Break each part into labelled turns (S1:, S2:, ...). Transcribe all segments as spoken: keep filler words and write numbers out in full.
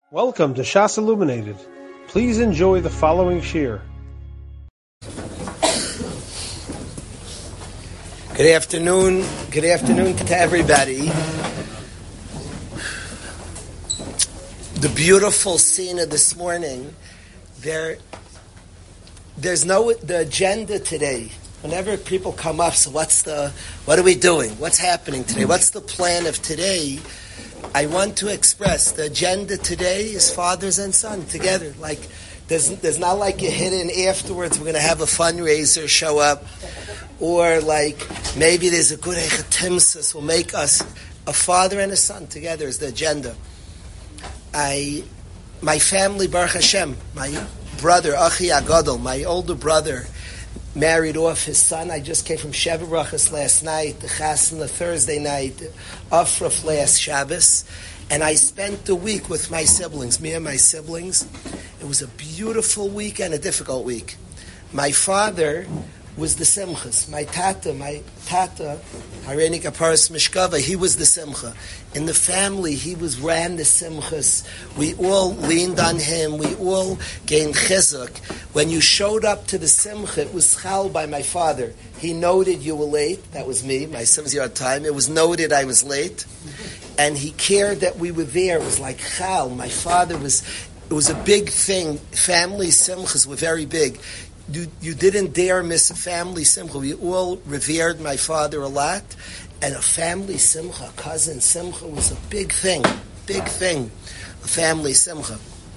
S1: Welcome to Shas Illuminated. Please enjoy the following shir.
S2: Good afternoon. Good afternoon to everybody. The beautiful scene of this morning. There, there's no the agenda today. Whenever people come up, so what's the? What are we doing? What's happening today? What's the plan of today? I want to express the agenda today is fathers and son together. Like, there's there's not like a hidden afterwards. We're going to have a fundraiser show up, or like maybe there's a good echetimsis will make us a father and a son together is the agenda. I, my family, Baruch Hashem, my brother Achi Agadol, my older brother, married off his son. I just came from Sheva Brachas last night, the Chasna Thursday night, Afraf last Shabbos, and I spent the week with my siblings, me and my siblings. It was a beautiful week and a difficult week. My father was the Simchas. My tata, my tata, Harenik Aparas Mishkava, he was the Simcha. In the family, he was ran the Simchas. We all leaned on him. We all gained chizuk. When you showed up to the Simcha, it was chal by my father. He noted you were late. That was me, my seventy yard time. It was noted I was late. And he cared that we were there. It was like chal. My father was, it was a big thing. Family Simchas were very big. You, you didn't dare miss a family simcha. We all revered my father a lot. And a family simcha, a cousin simcha, was a big thing. Big thing. A family simcha.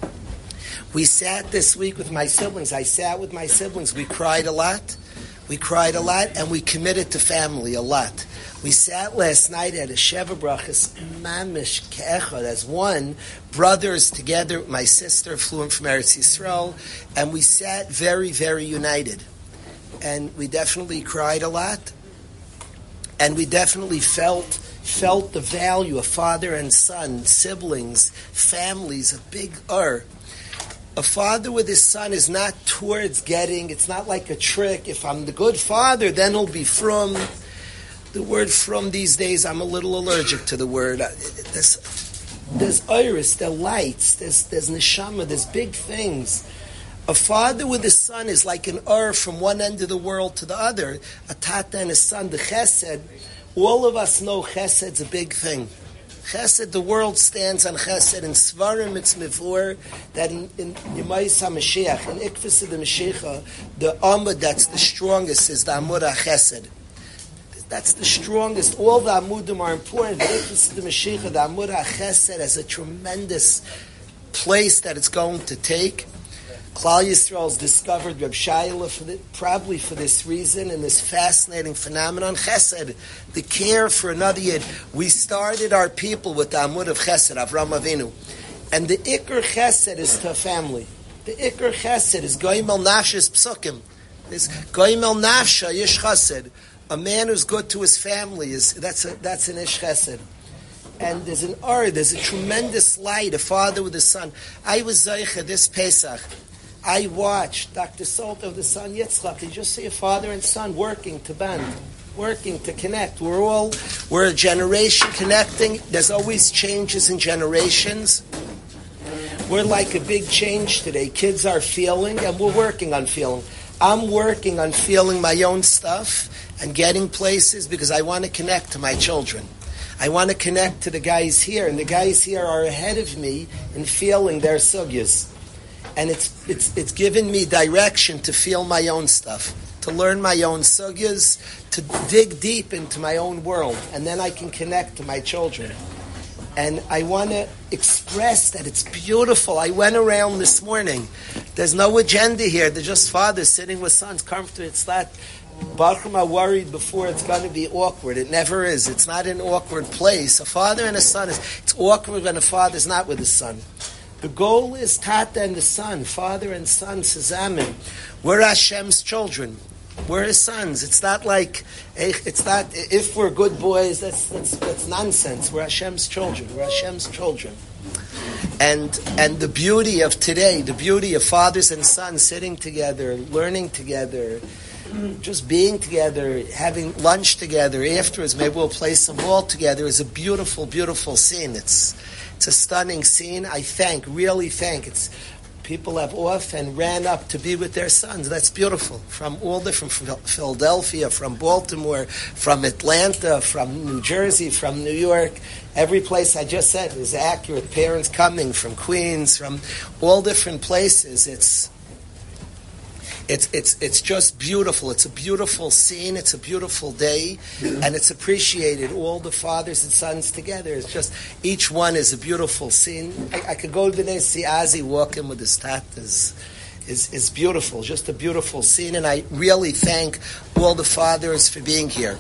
S2: We sat this week with my siblings. I sat with my siblings. We cried a lot. We cried a lot. And we committed to family a lot. We sat last night at a Sheva Brachas, mamish ke'echad, as one, brothers together. My sister flew in from Eretz Yisrael, and we sat very, very united. And we definitely cried a lot, and we definitely felt felt the value of father and son, siblings, families, a big ur. A father with his son is not towards getting, it's not like a trick. If I'm the good father, then he'll be from. The word from these days, I'm a little allergic to the word. There's, there's iris, there's lights, there's, there's neshama, there's big things. A father with his son is like an ur from one end of the world to the other. A tata and a son, the chesed. All of us know chesed's a big thing. Chesed, the world stands on chesed. In Svarim, it's mivur that in, in Yemais HaMashiach, in Ikvis of the Mashiach, the Amud that's the strongest is the Amud HaChesed. That's the strongest. All the Amudim are important, but Ikvis of the Mashiach, the Amud HaChesed has a tremendous place that it's going to take. Klal Yisrael's discovered Reb Shaila for the, probably for this reason and this fascinating phenomenon. Chesed, the care for another Yid. We started our people with the Amud of Chesed, Avram Avinu. And the Iker Chesed is to a family. The Iker Chesed is Goyim El Nafshis Psukim. It's Goyim El Nafsha Yish Chesed. A man who's good to his family, is that's a, that's an Ish Chesed. And there's an Ar, there's a tremendous light, a father with a son. I was Zaycha this Pesach. I watched Doctor Salt of the son Yitzchak. You just see a father and son working to band, working to connect. We're all, we're a generation connecting. There's always changes in generations. We're like a big change today. Kids are feeling, and we're working on feeling. I'm working on feeling my own stuff and getting places because I want to connect to my children. I want to connect to the guys here, and the guys here are ahead of me in feeling their sugyas. And it's it's it's given me direction to feel my own stuff, to learn my own sugyas, to dig deep into my own world, and then I can connect to my children. And I want to express that it's beautiful. I went around this morning. There's no agenda here. They're just fathers sitting with sons. Comfortable. It's not. Baruch are worried before it's going to be awkward. It never is. It's not an awkward place. A father and a son is. It's awkward when a father's not with his son. The goal is Tata and the son, father and son, Sezamin. We're Hashem's children. We're his sons. It's not like, it's not, if we're good boys, that's that's, that's nonsense. We're Hashem's children. We're Hashem's children. And and the beauty of today, the beauty of fathers and sons sitting together, learning together, just being together, having lunch together, afterwards maybe we'll play some ball together is a beautiful, beautiful scene. It's It's a stunning scene. I thank, really thank. It's people have off and ran up to be with their sons. That's beautiful. From all different, from Philadelphia, from Baltimore, from Atlanta, from New Jersey, from New York. Every place I just said is accurate. Parents coming from Queens, from all different places. It's It's it's it's just beautiful. It's a beautiful scene. It's a beautiful day, and it's appreciated. All the fathers and sons together. It's just each one is a beautiful scene. I, I could go to the see Ozzy walking with his tatas. Is is beautiful. Just a beautiful scene, and I really thank all the fathers for being here.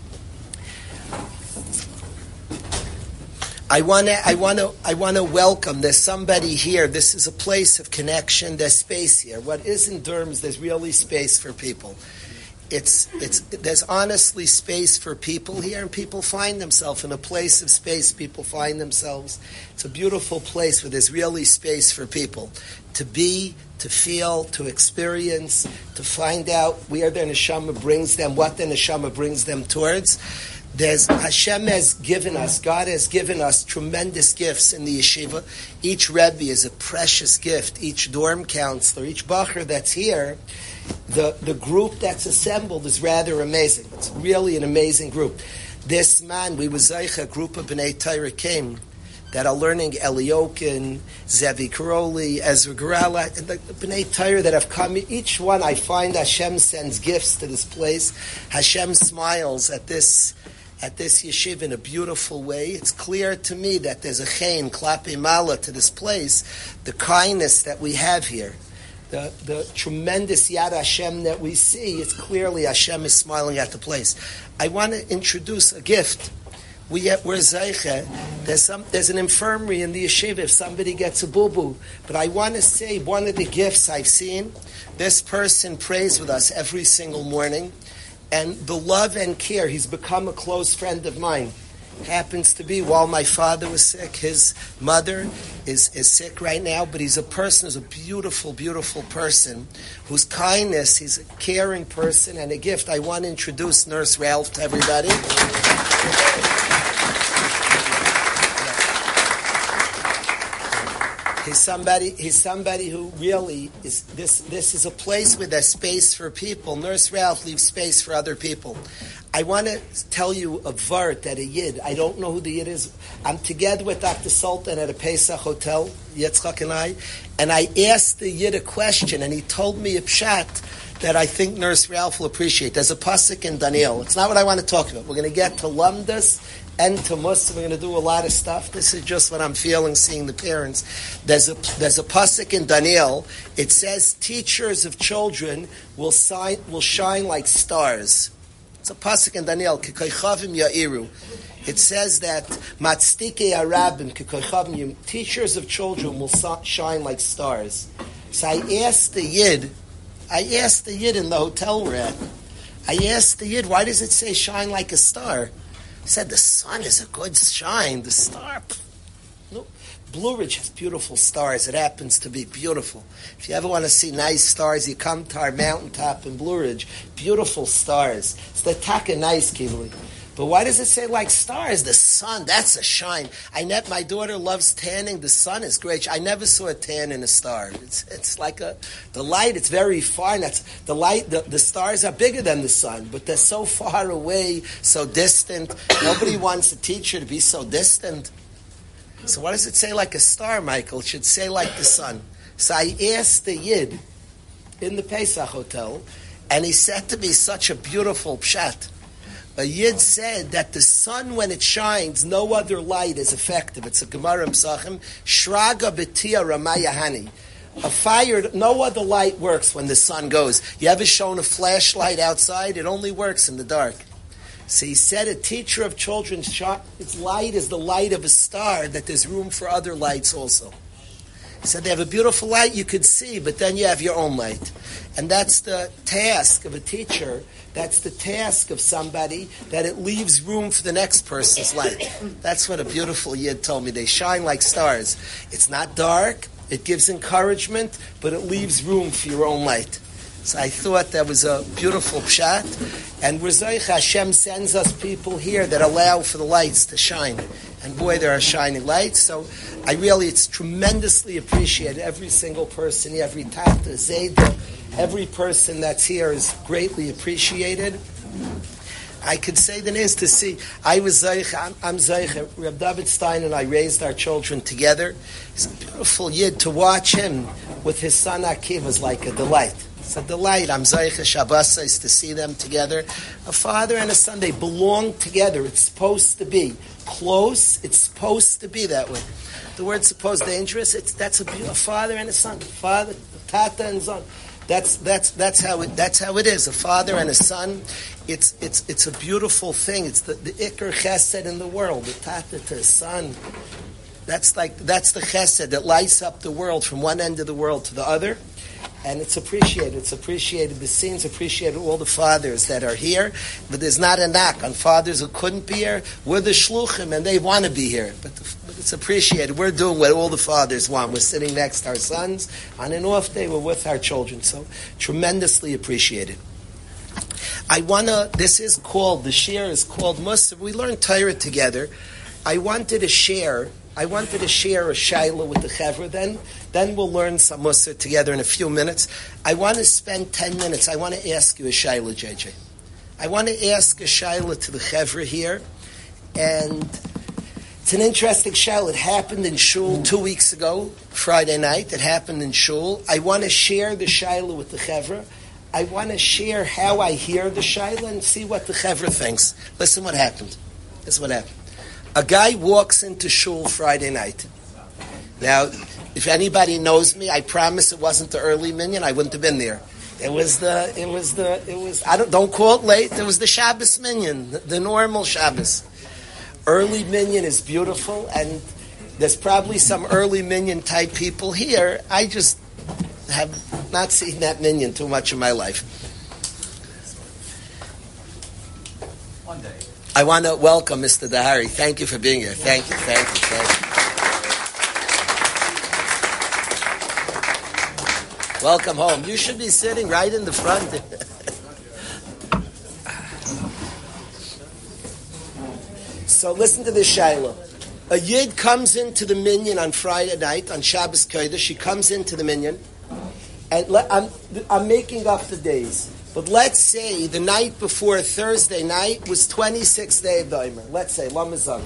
S2: I want to, I want to, I want to welcome. There's somebody here. This is a place of connection. There's space here. What is in Durham is there's really space for people. It's, it's, there's honestly space for people here, and people find themselves in a place of space. People find themselves. It's a beautiful place where there's really space for people to be, to feel, to experience, to find out where their neshama brings them, what their neshama brings them towards. There's Hashem has given us, God has given us tremendous gifts in the yeshiva. Each Rebbe is a precious gift. Each dorm counselor, each bacher that's here, the, the group that's assembled is rather amazing. It's really an amazing group. This man, we was a group of B'nai Torah came that are learning Eliokin, Zevi Karoli, Ezra Garala, and the B'nai Torah that have come. Each one I find Hashem sends gifts to this place. Hashem smiles at this at this yeshiva in a beautiful way. It's clear to me that there's a chen, klapi mala to this place, the kindness that we have here, the, the tremendous Yad Hashem that we see. It's clearly Hashem is smiling at the place. I want to introduce a gift. We have, we're zeiche. There's some. There's an infirmary in the yeshiva if somebody gets a boo-boo. But I want to say one of the gifts I've seen, this person prays with us every single morning. And the love and care, he's become a close friend of mine. Happens to be, while my father was sick, his mother is, is sick right now, but he's a person, who's a beautiful, beautiful person, whose kindness, he's a caring person and a gift. I want to introduce Nurse Ralph to everybody. He's somebody. He's somebody who really is. This this is a place where there's space for people. Nurse Ralph leaves space for other people. I want to tell you a vart at a yid. I don't know who the yid is. I'm together with Doctor Sultan at a Pesach hotel, Yitzchak and I, and I asked the yid a question, and he told me a pshat that I think Nurse Ralph will appreciate. There's a pasuk in Daniel. It's not what I want to talk about. We're going to get to Lamdas and to Musa. We're going to do a lot of stuff. This is just what I'm feeling, seeing the parents. There's a there's a pasuk in Daniel. It says teachers of children will shine will shine like stars. It's a pasuk in Daniel. Kikoichavim ya'iru. It says that matzdikei arabim kikoichavim, teachers of children will shine like stars. So I asked the yid. I asked the yid in the hotel we're at. I asked the yid, why does it say shine like a star? He said, the sun is a good shine. The star, no. Blue Ridge has beautiful stars. It happens to be beautiful. If you ever want to see nice stars, you come to our mountaintop in Blue Ridge. Beautiful stars. It's the taka nice, Kibli. But why does it say like stars? The sun, that's a shine. I net my daughter loves tanning. The sun is great. I never saw a tan in a star. It's it's like a the light. It's very far. And that's the light. The, the stars are bigger than the sun, but they're so far away, so distant. Nobody wants a teacher to be so distant. So what does it say like a star, Michael? It should say like the sun. So I asked the yid in the Pesach hotel, and he said to me such a beautiful pshat. A yid said that the sun, when it shines, no other light is effective. It's a Gemara Psachim. Shraga b'tia ramayahani. A fire, no other light works when the sun goes. You ever shown a flashlight outside? It only works in the dark. So he said a teacher of children's its light is the light of a star, that there's room for other lights also. He said they have a beautiful light you could see, but then you have your own light. And that's the task of a teacher. That's the task of somebody, that it leaves room for the next person's light. That's what a beautiful yid told me. They shine like stars. It's not dark. It gives encouragement, but it leaves room for your own light. So I thought that was a beautiful pshat. And Rizaycha, Hashem sends us people here that allow for the lights to shine. and boy, there are shining lights. So I really, it's tremendously appreciated. Every single person, every Tata, Zayda, every person that's here is greatly appreciated. I could say the names to see. I was Zeich, I'm, I'm Zeich. Reb David Stein and I raised our children together. It's a beautiful yid. To watch him with his son Akiv was like a delight. It's a delight. I'm Zeich Shabbos is to see them together. A father and a son, they belong together. It's supposed to be close. It's supposed to be that way. The word supposed dangerous. It's that's a, a father and a son. Father, tata and son. That's that's that's how it that's how it is. A father and a son. It's it's it's a beautiful thing. It's the, the ikar chesed in the world. The tata to his son. That's like that's the chesed that lights up the world from one end of the world to the other. And it's appreciated. It's appreciated. The scenes appreciated all the fathers that are here. But there's not a knock on fathers who couldn't be here. We're the shluchim and they want to be here. But, the, but it's appreciated. We're doing what all the fathers want. We're sitting next to our sons. On an off day, we're with our children. So tremendously appreciated. I want to, this is called, the share is called Musaf. We learned Torah together. I wanted to share I wanted to share a shaila with the chevra. Then, then we'll learn some Musar together in a few minutes. I want to spend ten minutes. I want to ask you a shaila, J J. I want to ask a shaila to the chevra here, and it's an interesting shaila. It happened in shul two weeks ago, Friday night. It happened in shul. I want to share the shaila with the chevra. I want to share how I hear the shaila and see what the chevra thinks. Listen, what happened. This is what happened. A guy walks into shul Friday night. Now, if anybody knows me, I promise it wasn't the early minyan. I wouldn't have been there. It was the, it was the, it was, I don't, don't call it late. It was the Shabbos minyan, the, the normal Shabbos. Early minyan is beautiful, and there's probably some early minyan type people here. I just have not seen that minyan too much in my life. One day. I want to welcome Mister Dahari. Thank you for being here. Thank you, thank you, thank you. Welcome home. You should be sitting right in the front. So listen to this shaila. A yid comes into the minyan on Friday night, on Shabbos Kodesh. She comes into the minyan, and le- I'm, I'm making up the days. But let's say the night before Thursday night was twenty-sixth day of the Omer. Let's say, Lamazan.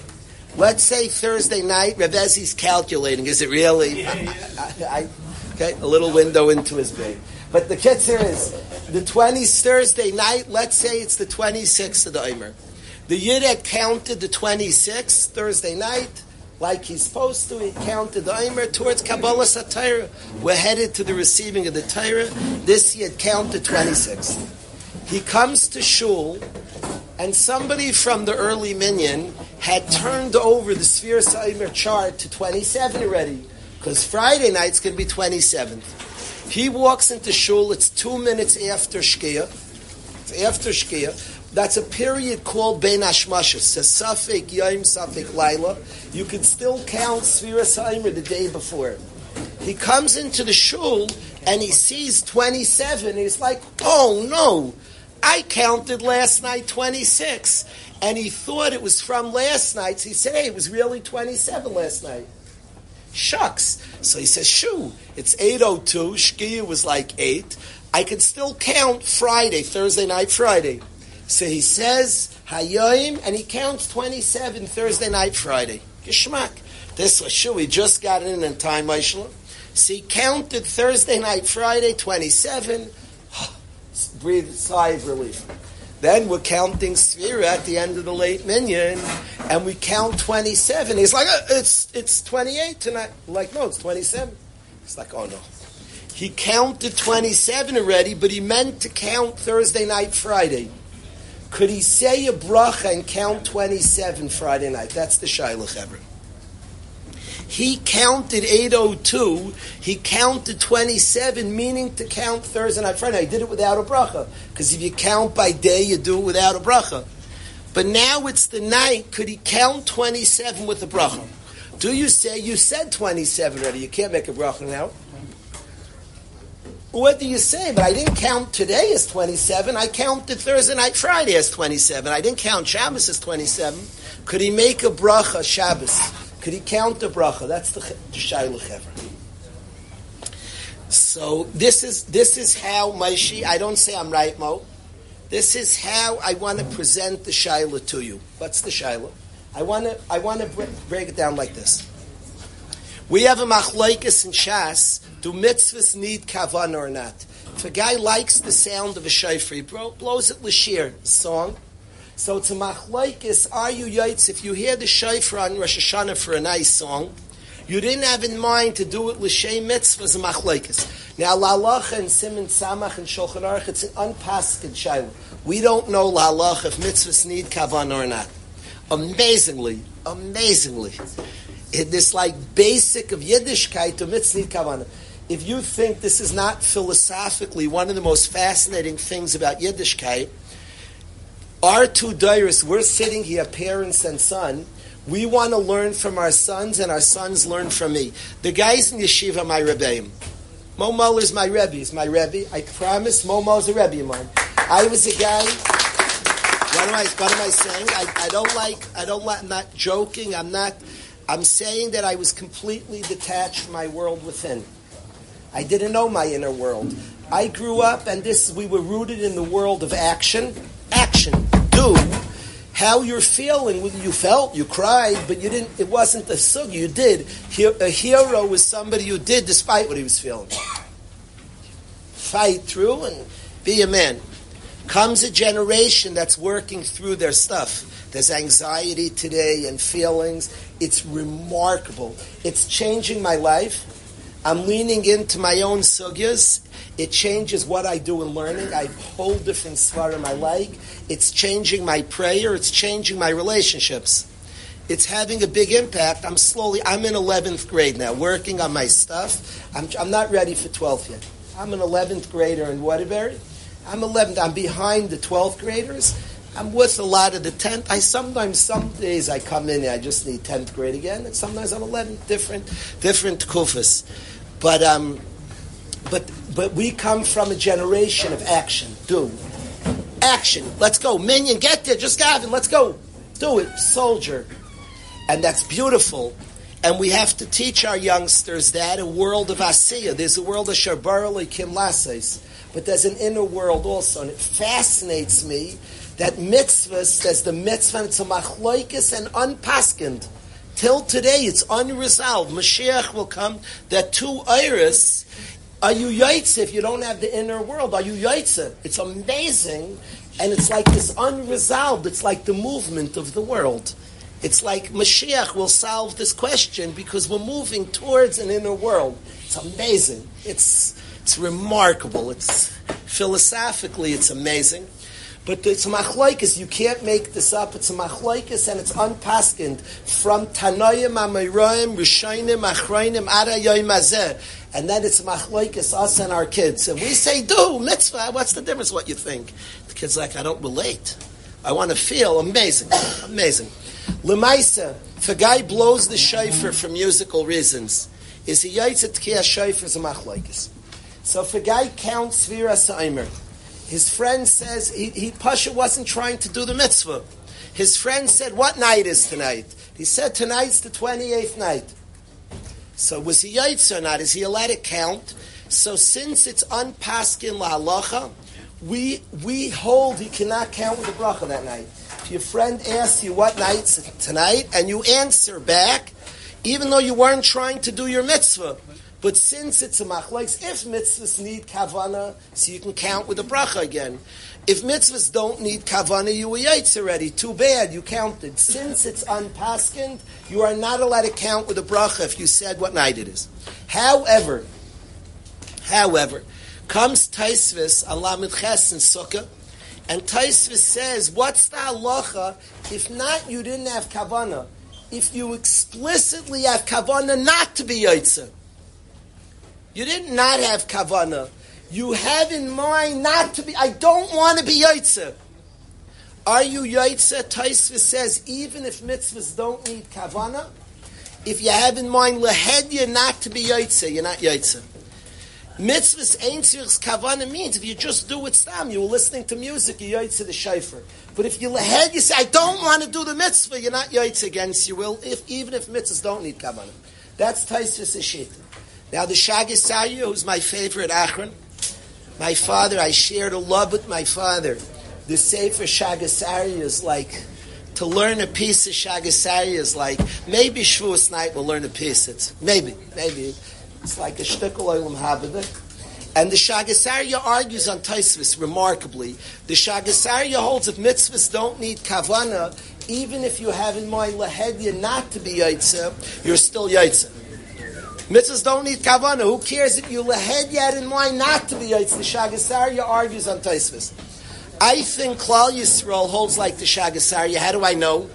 S2: Let's say Thursday night, Reb Ezzi's calculating. Is it really? Yeah, yeah. I, I, okay, a little window into his brain. But the kitzer is, the twentieth Thursday night, let's say it's the twenty-sixth of the Omer. The Yid had counted the twenty-sixth Thursday night, like he's supposed to. He counted the Omer towards Kabbalah Satira. We're headed to the receiving of the Torah. This he had counted twenty-six. He comes to shul, and somebody from the early minyan had turned over the Sfiras Omer chart to twenty-seven already, because Friday night's going to be twenty-seventh. He walks into shul. It's two minutes after Shkia. It's after Shkia. That's a period called Bein Hashmashos. It's Safek Yom, Safek Laila. You can still count Sfiras Omer the day before. He comes into the shul and he sees twenty-seven. He's like, oh no, I counted last night twenty-six. And he thought it was from last night. So he said, hey, it was really twenty-seven last night. Shucks. So he says, shoo, it's eight oh two. Shkia was like eight. I can still count Friday, Thursday night, Friday. So he says Hayoim, and he counts twenty-seven Thursday night, Friday. Geshmak. This was sure we just got in in time, Maishla. So he counted Thursday night, Friday, twenty-seven. Breathe a sigh of relief. Then we're counting Sfira at the end of the late minyan, and we count twenty-seven. He's like, oh, it's it's twenty-eight tonight. We're like, no, it's twenty-seven. He's like, oh no. He counted twenty-seven already, but he meant to count Thursday night, Friday. Could he say a bracha and count twenty-seven Friday night? That's the Shaila Chevra. He counted eight oh two. He counted twenty-seven, meaning to count Thursday night, Friday night. He did it without a bracha. Because if you count by day, you do it without a bracha. But now it's the night. Could he count twenty-seven with a bracha? Do you say, you said twenty-seven already. You can't make a bracha now. what do you say? But I didn't count today as twenty-seven. I counted Thursday night, Friday as twenty-seven. I didn't count Shabbos as twenty-seven. Could he make a bracha Shabbos? Could he count the bracha? That's the Shaila Chevra. So this is this is how Maishi. I don't say I'm right, Mo. This is how I want to present the Shaila to you. What's the Shaila? I want to I want to break it down like this. We have a machlokes in Shas. Do mitzvahs need kavanah or not? If a guy likes the sound of a shofar, he blows it l'shir, song. So it's a machlokes. Are you yaitz? If you hear the shofar on Rosh Hashanah for a nice song, you didn't have in mind to do it l'shem mitzvah as a machlokes. Now la'alacha and Siman Samach and Shulchan Aruch, it's an unpasked shayla. We don't know la'alacha if mitzvahs need kavanah or not. Amazingly, amazingly, in this like basic of Yiddishkeit, to mitzvah need kavanah. If you think this is not philosophically one of the most fascinating things about Yiddishkeit, our two dairis, we're sitting here, parents and son, we want to learn from our sons, and our sons learn from me. The guys in yeshiva are my rebbeim. Mo Muller is my rebbe. He's my rebbe. I promise Mo Muller is a rebbe of mine. I was a guy. What am I? What am I saying? I, I don't like. I don't like. I'm not joking. I'm not. I'm saying that I was completely detached from my world within. I didn't know my inner world. I grew up, and this we were rooted in the world of action. Action, do how you're feeling. You felt, you cried, but you didn't. It wasn't the sug. You did. A hero was somebody who did despite what he was feeling. Fight through and be a man. Comes a generation that's working through their stuff. There's anxiety today and feelings. It's remarkable. It's changing my life. I'm leaning into my own sugyas. It changes what I do in learning. I have whole different svarim I like. It's changing my prayer. It's changing my relationships. It's having a big impact. I'm slowly, I'm in eleventh grade now, working on my stuff. I'm, I'm not ready for twelfth yet. I'm an eleventh grader in Waterbury. I'm eleventh. I'm behind the twelfth graders. I'm with a lot of the tenth. I sometimes, some days I come in and I just need tenth grade again, and sometimes I'm eleventh, different, different kufas. But um, but but we come from a generation of action. Do action. Let's go, minion. Get there. Just Gavin. Let's go. Do it, soldier. And that's beautiful. And we have to teach our youngsters that a world of asiya. There's a world of sharbarali kim lases, but there's an inner world also, and it fascinates me that mitzvahs. There's the mitzvah. And it's a machlokes and unpaskind. Till today, it's unresolved. Mashiach will come. That two iris. Are you yaitze if you don't have the inner world? Are you yaitze? It's amazing, and it's like this unresolved. It's like the movement of the world. It's like Mashiach will solve this question because we're moving towards an inner world. It's amazing. It's it's remarkable. It's philosophically, it's amazing. But it's a machlokes. You can't make this up. It's a machlokes, and it's unpaskind from Tanoim, Amayroim, Rishonim, Achrayim, Ada Yom Hazeh. And then it's machlokes, us and our kids. And we say, do, mitzvah, what's the difference what you think? The kid's like, I don't relate. I want to feel. Amazing. Amazing. Lemaisa, if a guy blows the shofar for musical reasons, is he yaitz at tkiyah shofar as a machlokes? So if a guy counts Svira Sa'imer, his friend says, he, he Pasha wasn't trying to do the mitzvah. His friend said, what night is tonight? He said, tonight's the twenty-eighth night. So was he yaitz or not? Is he allowed to count? So since it's unpaskin lahalacha, we we hold he cannot count with the bracha that night. If your friend asks you what night's tonight, and you answer back, even though you weren't trying to do your mitzvah, but since it's a machlokes, if mitzvahs need kavana, so you can count with the bracha again. If mitzvahs don't need kavana, you were yaitz already. Too bad, you counted. Since it's unpaskind, you are not allowed to count with the bracha if you said what night it is. However, however, comes Taisvis on Lamed Ches in Sukkah, and Taisvis says, what's the halacha? If not, you didn't have kavana. If you explicitly have kavana not to be yaitz, you did not have kavana. You have in mind not to be, I don't want to be yaitze. Are you yaitze? Taisvis says, even if mitzvahs don't need kavana, if you have in mind lehedya not to be yaitze, you're not yaitze. Mitzvahs ain't tzrichs kavana means if you just do it stam, you were listening to music, you yaitze the shayfer. But if you lehed, you say, I don't want to do the mitzvah, you're not yaitze against your will, if, even if mitzvahs don't need kavana. That's Taisvis Ashita. Now the Shagas Aryeh, who's my favorite Achron, my father, I shared a love with my father. The Sefer Shagas Aryeh is like, to learn a piece of Shagas Aryeh is like, maybe Shavuos night we'll learn a piece. It's, maybe, maybe. It's like a shtickle olam habada. And the Shagas Aryeh argues on Taisvis remarkably. The Shagas Aryeh holds if mitzvahs don't need kavana, even if you have in mind lahedya not to be yaitze, you're still yaitze. Mitzvahs don't need kavana. Who cares if you lahedya had in mind not to be yaitze? The Shagas Aryeh argues on Taisvis. I think Klal Yisrael holds like the Shagas Aryeh. How do I know?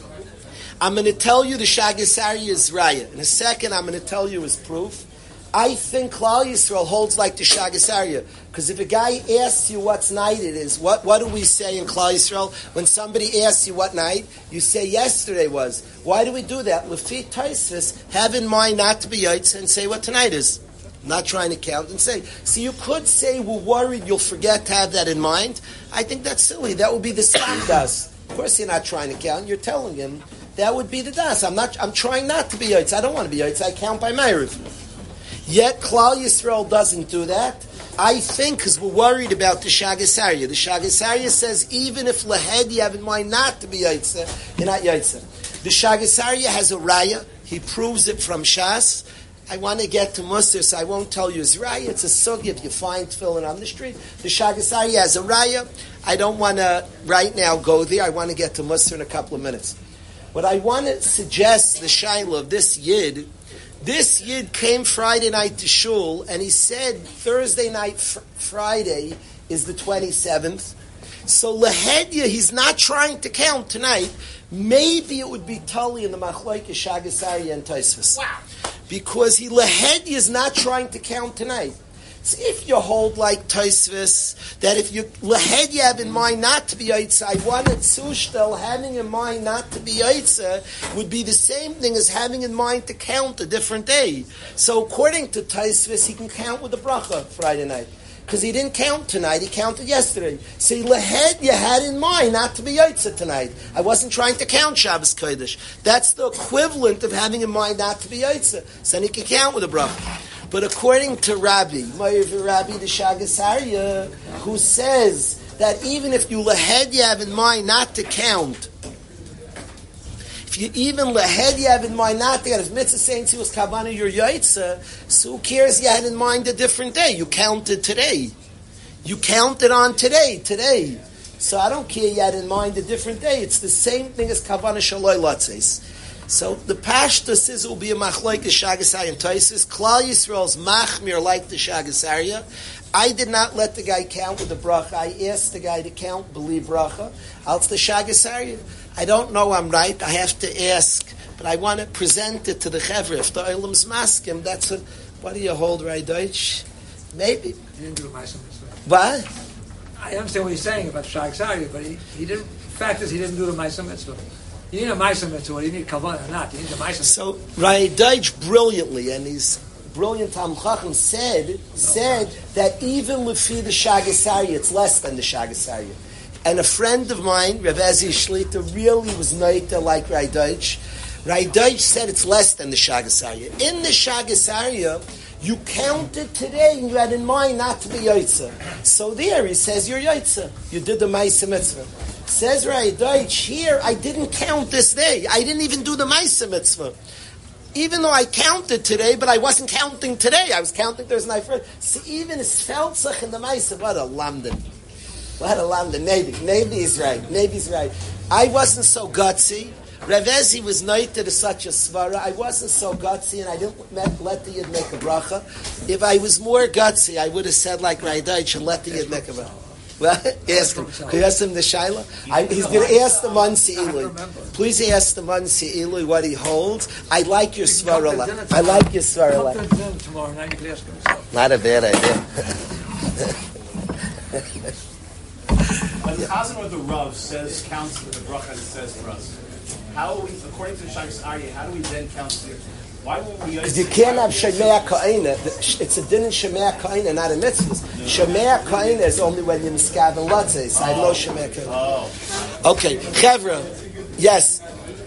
S2: I'm going to tell you the Shagas Aryeh is raya. In a second, I'm going to tell you his proof. I think Klal Yisrael holds like the Shagas Aryeh. Because if a guy asks you what's night it is, what, what do we say in Klal Yisrael? When somebody asks you what night, you say yesterday was. Why do we do that? Lefi Taisvis, have in mind not to be yaitz and say what tonight is. I'm not trying to count and say. So you could say we're worried you'll forget to have that in mind. I think that's silly. That would be the Stam Das. Of course you're not trying to count. You're telling him that would be the Das. I'm not. I'm trying not to be yaitz. I don't want to be yaitz. I count by Ma'ariv. Yet Klal Yisrael doesn't do that. I think because we're worried about the Shagas Aryeh. The Shagas Aryeh says even if lehed you have in mind not to be yaitze, you're not yaitze. The Shagas Aryeh has a raya. He proves it from Shas. I want to get to Musar, so I won't tell you his raya. It's a sugi if you find tefillin on the street. The Shagas Aryeh has a raya. I don't want to right now go there. I want to get to Musar in a couple of minutes. What I want to suggest, the shaila of this yid, this yid came Friday night to shul, and he said Thursday night, fr- Friday is the twenty-seventh. So lehedya, he's not trying to count tonight. Maybe it would be Tully in the Machlokes Shagas Aryeh and Tosfos.
S3: Wow.
S2: Because he lehedya is not trying to count tonight. So if you hold like Tosfos, that if you lehedya have in mind not to be yaitza, I wanted Sushtel having in mind not to be yaitza would be the same thing as having in mind to count a different day. So according to Tosfos, he can count with the bracha Friday night. Because he didn't count tonight, he counted yesterday. So lehedya had in mind not to be yaitza tonight. I wasn't trying to count Shabbos Kodesh. That's the equivalent of having in mind not to be yaitza. So then he can count with a bracha. But according to Rabbi, Ma'ir Rabbi the Shagas Aryeh, who says that even if you lehed you have in mind not to count, if you even lehed you have in mind not to count, if mitzvah saying to us kavana your yaitza, so who cares you had in mind a different day? You counted today. You counted on today, today. So I don't care you had in mind a different day. It's the same thing as kavana shaloi latzes. So the pashtus is it will be a machlokes Shagas Aryeh and Tosfos. Klal Yisrael's machmir like the Shagas Aryeh. I did not let the guy count with the bracha. I asked the guy to count, believe bracha. Else the Shagas Aryeh. I don't know I'm right. I have to ask. But I want to present it to the Chevre. If the Olam's maskim, that's what, what do you hold, right, Deutsch? Maybe.
S3: He didn't do my mitzvah.
S2: What?
S3: I understand what he's saying about Shagas Aryeh, but he, he didn't, the fact is he didn't do the Maisa Mitzvah. You need a Maisa Mitzvah, you need Kavanah or not. You need a Maisa Mitzvah.
S2: So, Rai Deutsch brilliantly, and he's brilliant Tam Chacham said, said that even Lefi the Shagas Aryeh, it's less than the Shagas Aryeh. And a friend of mine, Rav Ezi Shlita, really was noita like Rai Deutsch. Rai Deutsch said it's less than the Shagas Aryeh. In the Shagas Aryeh, you counted today and you had in mind not to be Yaitza. So there he says you're Yaitza. You did the Maisa Mitzvah. Says Rai Deutsch, here I didn't count this day. I didn't even do the Maisa Mitzvah. Even though I counted today, but I wasn't counting today. I was counting Thursday night first. So even his Feltzach in the Maisa, what a London. What a London. Maybe. Maybe he's right. Maybe he's right. I wasn't so gutsy. Rav Ezi was noted as such a svara. I wasn't so gutsy, and I didn't let the Yid make a bracha. If I was more gutsy, I would have said like Rai Deutsch and let the Yid make a bracha. Well, ask him. Can you ask him the Shaila? I, he's going to ask the Mansi Ilui. Please ask the Mansi Ilui what he holds. I like your svara. I like your svara.
S3: Tomorrow night you can ask him.
S2: Not a bad idea.
S4: When the Chazan or the Rav says counts with the bracha and says for us, how are we, according to the Shagas Aryeh, how do we then count here? Why won't we?
S2: Because you can't have Shemei Ka'ina. It's a din in Shemei Ka'ina, not a mitzvah. Shemei Ka'ina is only when you miskav and latzes. I know Shemei Ka'ina.
S4: Oh.
S2: Okay, Chevra, yes.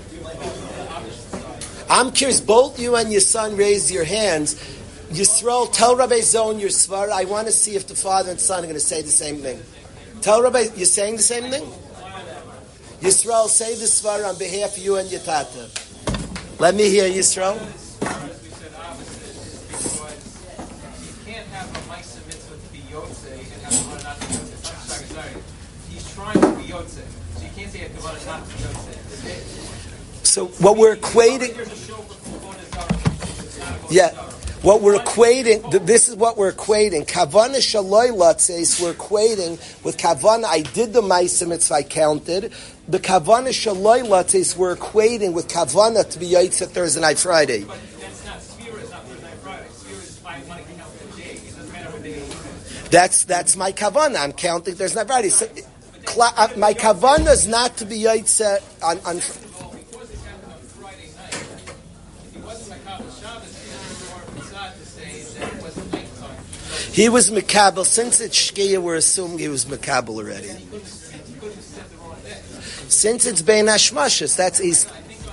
S2: I'm curious, both you and your son raised your hands. Yisrael, tell Rabbi Zon your svar. I want to see if the father and son are going to say the same thing. Tell Rabbi, you're saying the same thing? Yisrael, say the svar on behalf of you and your tata. Let me hear Yisrael. So what we're equating, yeah, what we're equating, this is what we're equating. Kavana shaloi latzes, we're equating with kavana. I did the ma'aseh mitzvah, I counted. The kavana shaloi latzes, we're equating with kavana to be yotze Thursday night, Friday.
S5: But that's not Sphira is not Thursday night, Friday. Sphira is five money count a day. It doesn't matter what day it is.
S2: That's that's my kavana. I'm counting Thursday night, Friday. So, my kavana is not to be yotze on. on He was Mekabel. Since it's Shkia, we're assuming he was Mekabel already. Since it's Bein Hashmashas, that's East.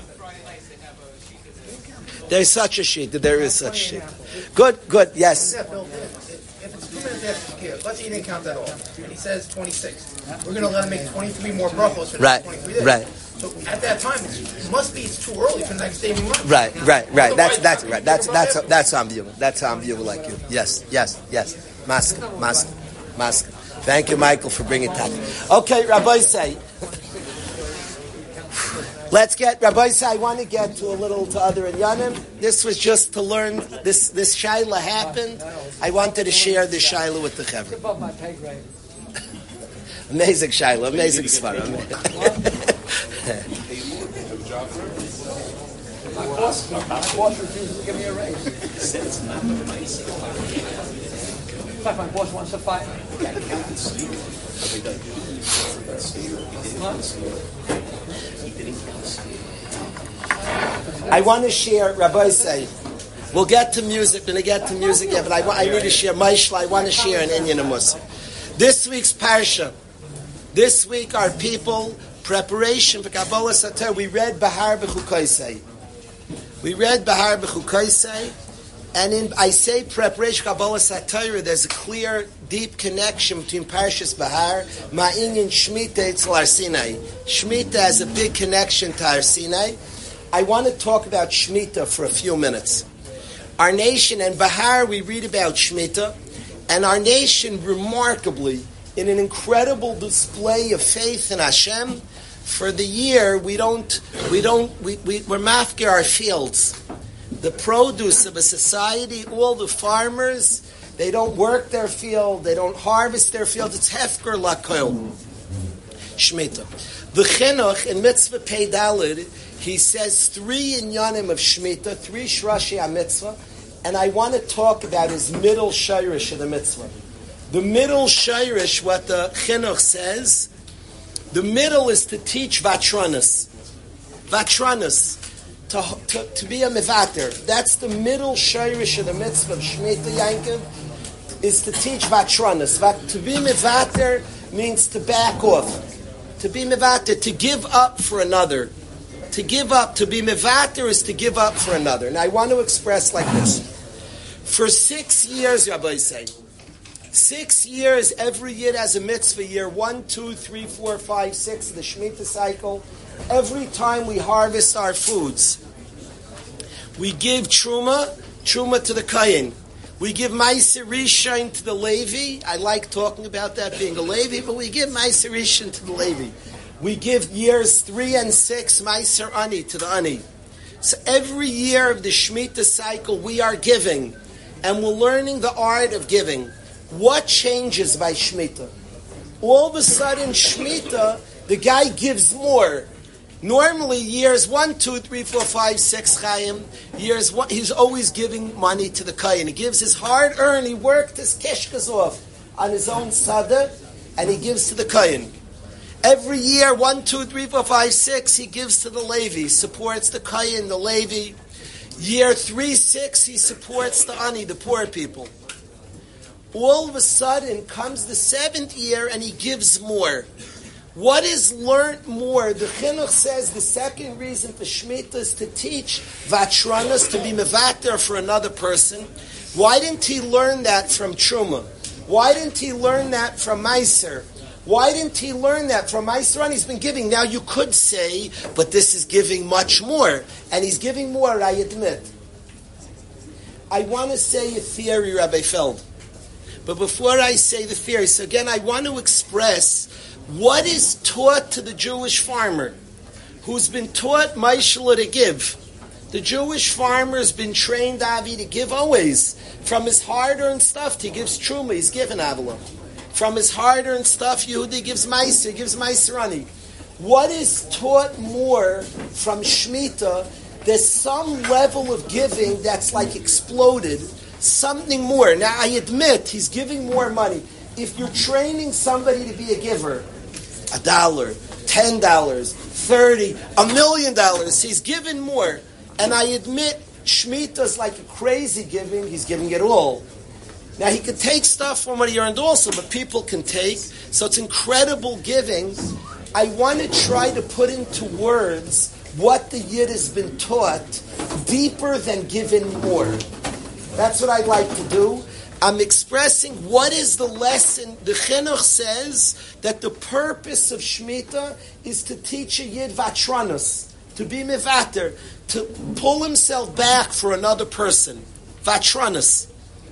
S2: There's such a sheet. There is such a sheet. Good, good, yes.
S6: If it's two minutes after Shkia, let's say he didn't count that all, and he says twenty-six. We're going to let him make twenty-three more brachos for the
S2: right,
S6: next twenty-three days.
S2: Right.
S6: So at that time, it's, it must be it's too early for the next day we month.
S2: Right, right, right. That's that's right. That's that's that's how I'm viewing. That's how I'm viewing like you. Yes, yes, yes. Mask, mask, mask. Thank you, Michael, for bringing that. Okay, Rabbi say. Let's get Rabbi say. I want to get to a little to other inyanim. This was just to learn. This this shaila happened. I wanted to share this shaila with the chevra.
S3: Above my pay grade.
S2: Amazing shaila, amazing svara.
S3: My boss, my boss refuses to give me a raise. In fact, my boss wants to fire me.
S2: I want to share, Rabbi say, we'll get to music, we're going to get to music, yeah, but I, I need to share, Maishla, I want to share an Inyan and Musa. This week's Parsha, this week our people, preparation for Kabbalah Sater, we read Bahar B'chukaisei. We read Bahar B'chukaisei, and in, I say preparation Kabbalah Sater, there's a clear, deep connection between Parshas Bahar, Ma'inyan Shemitah Etzel Har Sinai. Shemitah has a big connection to Har Sinai. I want to talk about Shemitah for a few minutes. Our nation, and Bahar, we read about Shemitah, and our nation, remarkably, in an incredible display of faith in Hashem, for the year, we don't, we don't, we, we, we're mafkir our fields. The produce of a society, all the farmers, they don't work their field, they don't harvest their field, it's hefker lakol. Shemitah. The chinuch, in Mitzvah Pei Daled, he says three inyanim of Shemitah, three shrashi ha-mitzvah, and I want to talk about his middle shayrish of the mitzvah. The middle shayrish, what the chinuch says, the middle is to teach vatranas. Vatranas. To, to, to be a mevater. That's the middle shayrish of the mitzvah of Shemitah Yankiv, is to teach vatranas. To be mevater means to back off. To be mevater, to give up for another. To give up, to be mevater is to give up for another. And I want to express like this. For six years, Rabbi say, six years, every year has a mitzvah year, one, two, three, four, five, six, the Shemitah cycle. Every time we harvest our foods, we give truma, truma to the Kayin. We give Ma'aser Rishon to the Levi. I like talking about that being a Levi, but we give Ma'aser Rishon to the Levi. We give years three and six Ma'aser Ani to the Ani. So every year of the Shemitah cycle, we are giving, and we're learning the art of giving. What changes by Shemitah? All of a sudden, Shemitah, the guy gives more. Normally, years one, two, three, four, five, six, Chaim, years one, he's always giving money to the Kayin. He gives his hard-earned, he worked his keshkas off on his own sada, and he gives to the Kayin. Every year, one, two, three, four, five, six, he gives to the Levi, supports the Kayin, the Levi. Year three six, he supports the ani, the poor people. All of a sudden comes the seventh year and he gives more. What is learned more? The Chinuch says the second reason for Shemitah is to teach Vatranas, to be mevater for another person. Why didn't he learn that from Truma? Why didn't he learn that from Meiser? Why didn't he learn that from Meiser? He's been giving. Now you could say, but this is giving much more. And he's giving more, I admit. I want to say a theory, Rabbi Feld. But before I say the theory, so again, I want to express what is taught to the Jewish farmer who's been taught Maishla to give. The Jewish farmer has been trained, Avi, to give always. From his hard-earned stuff, he gives Truma, he's given Avila. From his hard-earned stuff, Yehudi gives Meiser, he gives Meiserani. What is taught more from Shemitah? There's some level of giving that's like exploded, something more. Now, I admit, he's giving more money. If you're training somebody to be a giver, a dollar, ten dollars, thirty, a million dollars, he's giving more. And I admit, Shemitah's like a crazy giving, he's giving it all. Now, he can take stuff from what he earned also, but people can take. So it's incredible giving. I want to try to put into words what the Yid has been taught deeper than giving more. That's what I'd like to do. I'm expressing what is the lesson. The Chinuch says that the purpose of Shemitah is to teach a Yid Vatranos, to be mevater, to pull himself back for another person. Vatranos.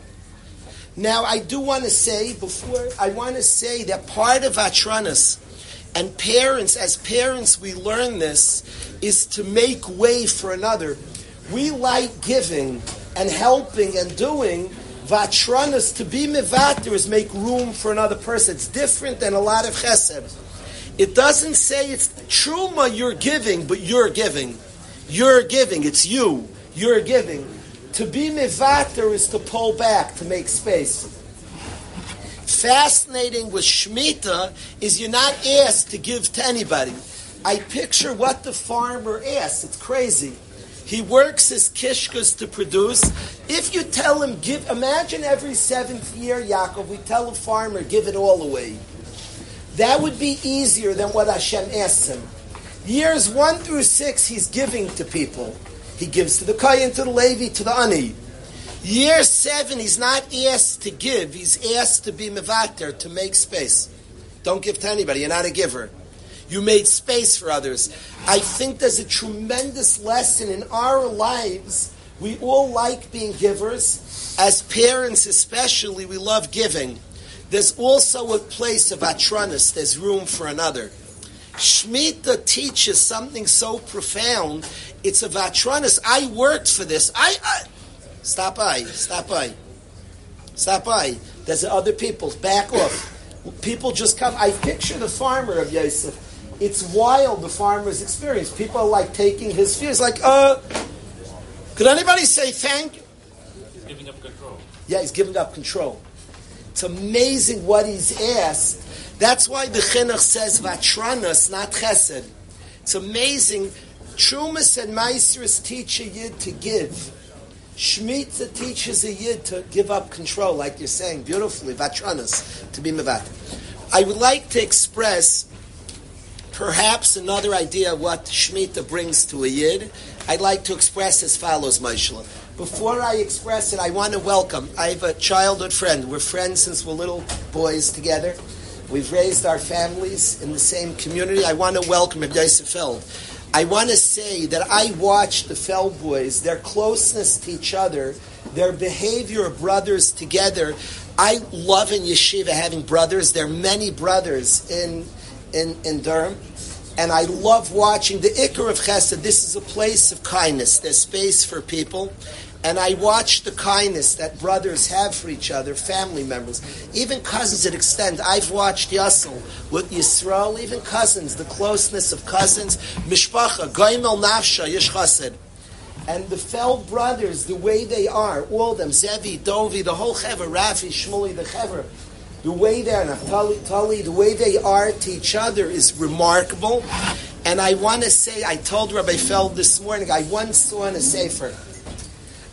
S2: Now, I do want to say, before, I want to say that part of Vatranos, and parents, as parents, we learn this, is to make way for another. We like giving and helping and doing. Vatranas, to be mevater, is make room for another person. It's different than a lot of chesed. It doesn't say it's truma you're giving, but you're giving. You're giving. It's you. You're giving. To be mevater is to pull back, to make space. Fascinating with Shemitah is you're not asked to give to anybody. I picture what the farmer asks. It's crazy. He works his kishkas to produce. If you tell him, give, imagine every seventh year, Yaakov, we tell a farmer, give it all away. That would be easier than what Hashem asks him. Years one through six, he's giving to people. He gives to the Kayin, to the Levi, to the Ani. Year seven, he's not asked to give. He's asked to be mevater, to make space. Don't give to anybody. You're not a giver. You made space for others. I think there's a tremendous lesson in our lives. We all like being givers. As parents especially, we love giving. There's also a place of atranis. There's room for another. Shemitah teaches something so profound. It's of atranis. I worked for this. I, I Stop by. Stop by. Stop by. There's other people. Back off. People just come. I picture the farmer of Yosef. It's wild, the farmer's experience. People are like taking his fears. Like, uh, could anybody say thank you?
S5: He's giving up control.
S2: Yeah, he's giving up control. It's amazing what he's asked. That's why the Chinuch says Vatranas, not Chesed. It's amazing. Trumas and Meisers teach a Yid to give. Shemitah teaches a Yid to give up control, like you're saying beautifully, Vatranas, to be mevat. I would like to express perhaps another idea of what Shemitah brings to a Yid. I'd like to express as follows, Maishla. Before I express it, I want to welcome, I have a childhood friend. We're friends since we're little boys together. We've raised our families in the same community. I want to welcome Rabbi Yosef Feld. I want to say that I watched the Feld boys, their closeness to each other, their behavior of brothers together. I love in yeshiva having brothers. There are many brothers in in, in Durham. And I love watching the Ikar of Chesed. This is a place of kindness. There's space for people. And I watch the kindness that brothers have for each other, family members, even cousins that extend. I've watched Yassel with Yisrael, even cousins, the closeness of cousins. Mishpacha, Goimel Nafsha, Yesh Chesed. And the Feld brothers, the way they are, all of them, Zevi, Dovi, the whole Chever, Rafi, Shmuley, the Chever, the way they are, Naftali, Tali, the way they are to each other is remarkable. And I want to say, I told Rabbi Feld this morning, I once saw in a Sefer,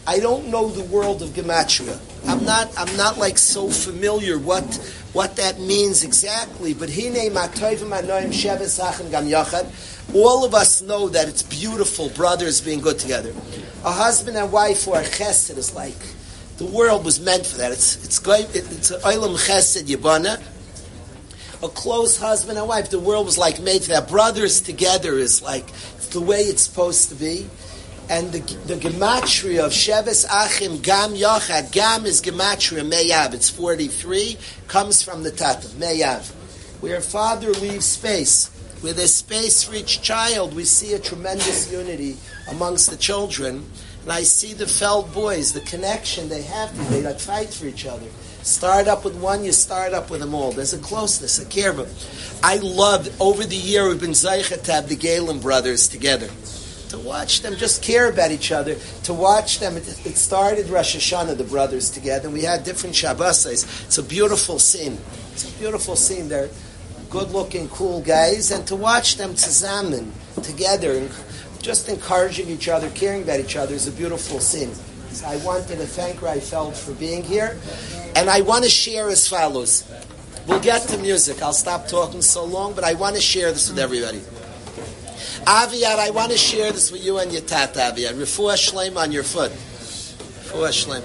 S2: I don't know the world of gematria. I'm not. I'm not like so familiar what what that means exactly. But hine matoivim anoim sheves achim gam yachad. All of us know that it's beautiful, brothers being good together. A husband and wife who are chesed is like the world was meant for that. It's it's it's an olam chesed yibana. A close husband and wife, the world was like made for that. Brothers together is like it's the way it's supposed to be. And the the gematria of Sheves Achim Gam Yachad, Gam is gematria Meyav. It's forty-three. Comes from the Tatav Meyav, where a father leaves space. Where there's space for each child, we see a tremendous unity amongst the children. And I see the Feld boys, the connection they have to, they like fight for each other. Start up with one, you start up with them all. There's a closeness, a care. I love, over the year, we've been Zaychet to have the Galen brothers together. To watch them just care about each other. To watch them, it, it started Rosh Hashanah, the brothers together, and we had different Shabbosais. It's a beautiful scene. It's a beautiful scene. They're good-looking, cool guys, and to watch them zusammen, together, and just encouraging each other, caring about each other is a beautiful scene. So I wanted to thank Reifeld for being here, and I want to share as follows. We'll get to music. I'll stop talking so long, but I want to share this with everybody. Aviad, I want to share this with you and your tata, Aviad. Refuah Shleim on your foot. Refuah Shleim.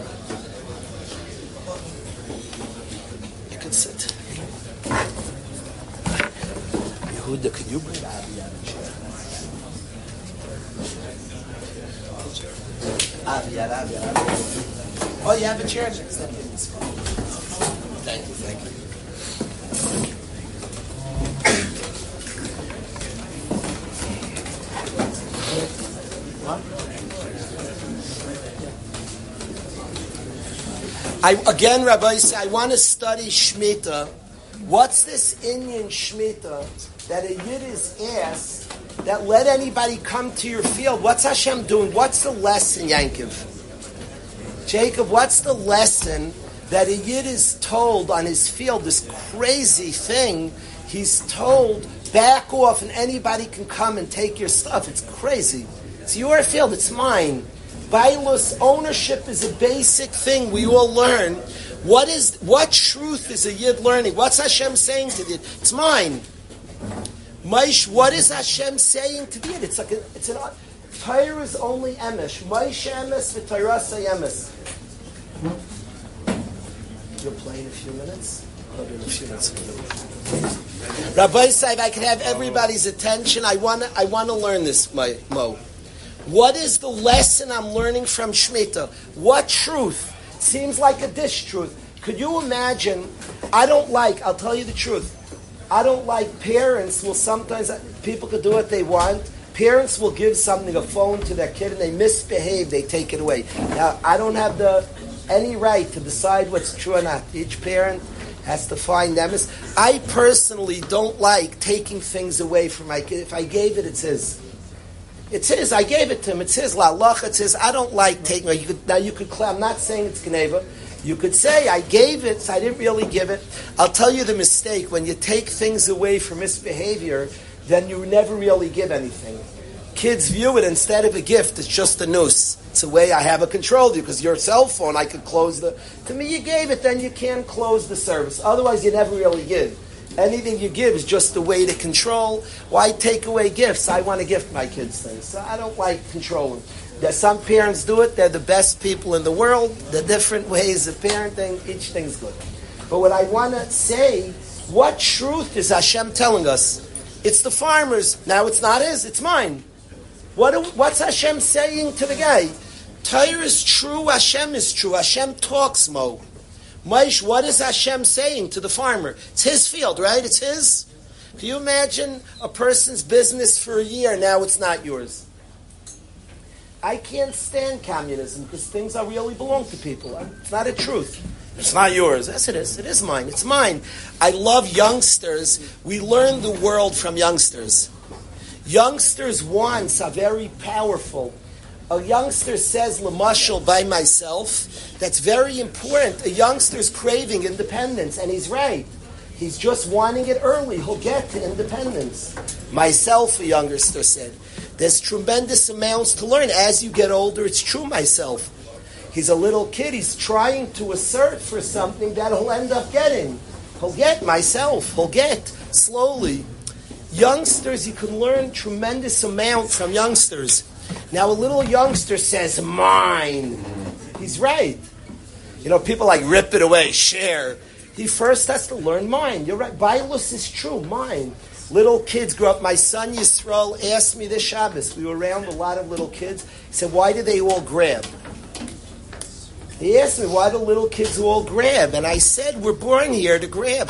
S2: You can sit. Yehuda, could you bring Aviad a chair? Aviad, Aviad, Aviad. Oh, you have a chair? Thank you, thank you. I, again, Rabbi, say, I want to study Shemitah. What's this Inyan Shemitah that a Yid is asked that let anybody come to your field? What's Hashem doing? What's the lesson, Yankiv? Jacob, what's the lesson that a Yid is told on his field, this crazy thing? He's told, back off and anybody can come and take your stuff. It's crazy. It's your field, it's mine. Bailus ownership is a basic thing we all learn. What is what truth is a Yid learning? What's Hashem saying to the Yid? It's mine. Maish, what is Hashem saying to the Yid? It's like a, it's an Torah is only emesh. Maish emes v'Torah emes. You'll play in a few minutes. I'll be in a few minutes. Rabbi Saib, I can have everybody's attention. I want to I want to learn this, my Mo. What is the lesson I'm learning from Shemitah? What truth? Seems like a dish truth. Could you imagine, I don't like, I'll tell you the truth, I don't like parents will sometimes, people could do what they want, parents will give something, a phone to their kid, and they misbehave, they take it away. Now, I don't have the any right to decide what's true or not. Each parent has to find them. I personally don't like taking things away from my kid. If I gave it, it's his. It's his. I gave it to him. It's his. La lach. It's his. I don't like taking it. You could, now you could. I'm not saying it's Geneva. You could say I gave it. So I didn't really give it. I'll tell you the mistake. When you take things away for misbehavior, then you never really give anything. Kids view it instead of a gift. It's just a noose. It's a way I have a control of you because your cell phone. I could close the. To me, you gave it. Then you can't close the service. Otherwise, you never really give. Anything you give is just a way to control. Why take away gifts? I want to gift my kids things. So I don't like controlling. There's some parents do it. They're the best people in the world. The different ways of parenting. Each thing's good. But what I want to say, what truth is Hashem telling us? It's the farmers. Now it's not his. It's mine. What, what's Hashem saying to the guy? Torah is true. Hashem is true. Hashem talks, Mo. Maish, what is Hashem saying to the farmer? It's his field, right? It's his. Can you imagine a person's business for a year, now it's not yours? I can't stand communism because things are really belong to people. It's not a truth. It's not yours. Yes, it is. It is mine. It's mine. I love youngsters. We learn the world from youngsters. Youngsters' wants are very powerful. A youngster says, "Lamashal by myself." That's very important. A youngster's craving independence, and he's right. He's just wanting it early. He'll get to independence. Myself, a youngster said. There's tremendous amounts to learn. As you get older, it's true, myself. He's a little kid. He's trying to assert for something that he'll end up getting. He'll get myself. He'll get slowly. Youngsters, you can learn tremendous amount from youngsters. Now, a little youngster says, mine. He's right. You know, people like rip it away, share. He first has to learn mine. You're right. Bailus is true, mine. Little kids grow up. My son Yisrael asked me this Shabbos. We were around a lot of little kids. He said, why do they all grab? He asked me, why do little kids all grab? And I said, we're born here to grab.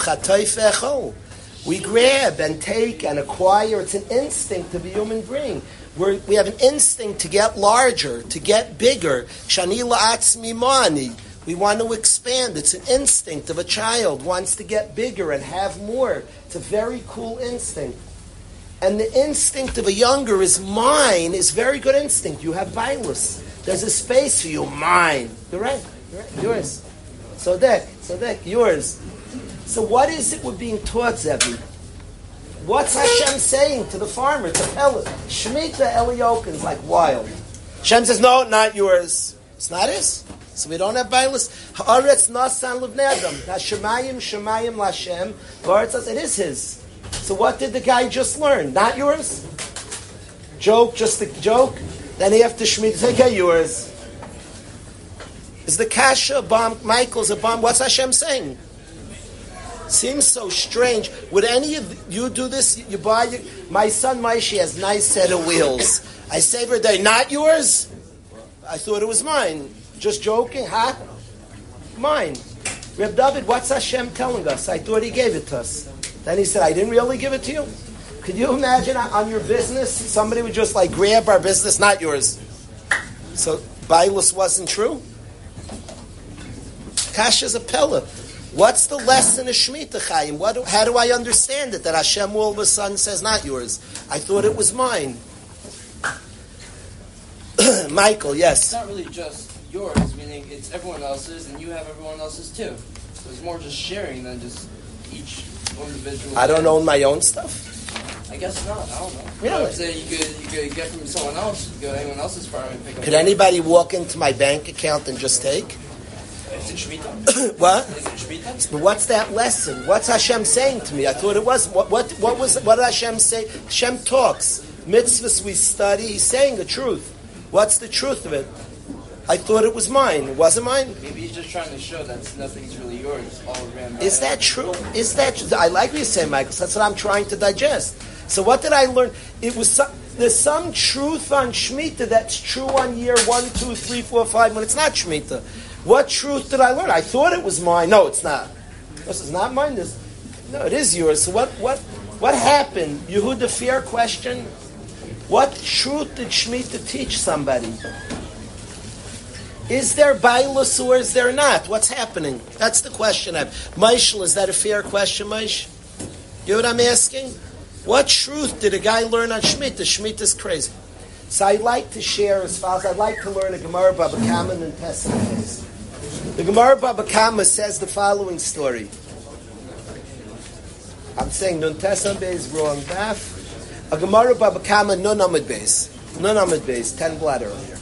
S2: We grab and take and acquire. It's an instinct of the human being. We're, we have an instinct to get larger, to get bigger. Shani la'atzmi mani. We want to expand. It's an instinct of a child, wants to get bigger and have more. It's a very cool instinct. And the instinct of a younger is mine, is very good instinct. You have bailus. There's a space for you, mine. You're right, you're right, yours. So that, so that, yours. So what is it we're being taught, Zevi? What's Hashem saying to the farmer, to Eli? Shemitah Eliokin's like wild. Hashem says, no, not yours. It's not his. So we don't have bailus. Haaretz nasan livnei adam. Hashemayim shemayim lashem. Lord says it is his. So what did the guy just learn? Not yours? Joke, just a joke? Then he have to Shemitah say, okay, yours. Is the kasha a bomb? Michael's a bomb. What's Hashem saying? Seems so strange. Would any of you do this? You buy your, my son Maishi has a nice set of wheels. I say every day, not yours? I thought it was mine. Just joking, huh? Mine. Reb David, what's Hashem telling us? I thought he gave it to us. Then he said, I didn't really give it to you. Could you imagine on your business, somebody would just like grab our business, not yours. So, bailus wasn't true? Kasha's a pella. What's the lesson of Shemitah, Chaim? What do, how do I understand it that Hashem all of a sudden says, not yours? I thought it was mine. Michael, yes.
S7: It's not really just yours, meaning it's everyone else's, and you have everyone else's too. So it's more just sharing than just each individual.
S2: I don't own my own stuff?
S7: I guess not. I don't know.
S2: Really?
S7: I would say you could, you could get from someone else, you go to anyone else's farm and pick up.
S2: Could anybody walk into my bank account and just take?
S7: Is it Shemitah?
S2: What?
S7: Is it Shemitah?
S2: But what's that lesson? What's Hashem saying to me? I thought it was. What, what, what was? What did Hashem say? Hashem talks. Mitzvahs we study. He's saying the truth. What's the truth of it? I thought it was mine. It wasn't mine.
S7: Maybe he's just trying to show that nothing's really yours. It's all around.
S2: Is that true? Is that true? I like what you say, Michael. That's what I'm trying to digest. So what did I learn? It was some, there's some truth on Shemitah that's true on year one, two, three, four, five when it's not Shemitah. What truth did I learn? I thought it was mine. No, it's not. This is not mine. This, no, it is yours. So what? What? What happened? Yehuda, fair question. What truth did Shemitah teach somebody? Is there bailus or is there not? What's happening? That's the question I have. Maishal, is that a fair question, Maish? You know what I'm asking? What truth did a guy learn on Shemitah? Shemitah is crazy. So I'd like to share as follows. I'd like to learn a Gemara Baba Kama and Pesach. The Gemara Baba Kama says the following story. I'm saying Nun Tesam Beis wrong daf. A Gemara Baba Kama Nun Amid Beis. Nun Amid Beis, ten blot earlier.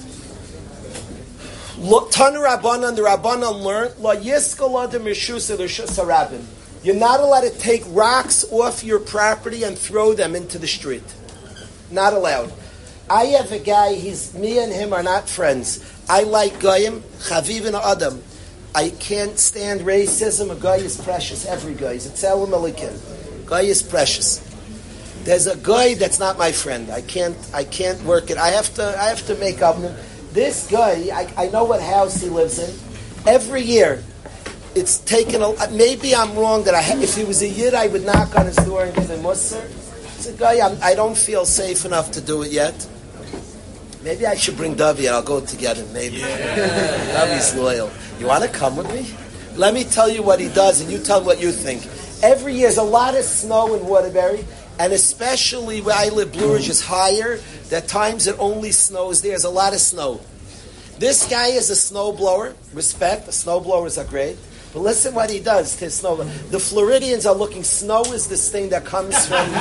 S2: Tanu Rabbanan, the Rabbanan learned, Lo Yiskel Adam Rishus Rishus Harabim. You're not allowed to take rocks off your property and throw them into the street. Not allowed. I have a guy, he's, me and him are not friends. I like Goyim, Chaviv and Adam. I can't stand racism. A guy is precious. Every guy is. It's Elam Elikin. Guy is precious. There's a guy that's not my friend. I can't. I can't work it. I have to. I have to make up. This guy. I, I know what house he lives in. Every year, it's taken. A, maybe I'm wrong that I. Ha, if he was a Yid, I would knock on his door and give him mussar. It's a guy. I'm, I don't feel safe enough to do it yet. Maybe I should bring Davi and I'll go together. Maybe. Yeah. Davi's loyal. You want to come with me? Let me tell you what he does and you tell me what you think. Every year there's a lot of snow in Waterbury, and especially where I live, Blue Ridge is higher. There are times it only snows there. There's a lot of snow. This guy is a snow blower. Respect. The snow blowers are great. But listen what he does to his snow. The Floridians are looking, snow is this thing that comes from...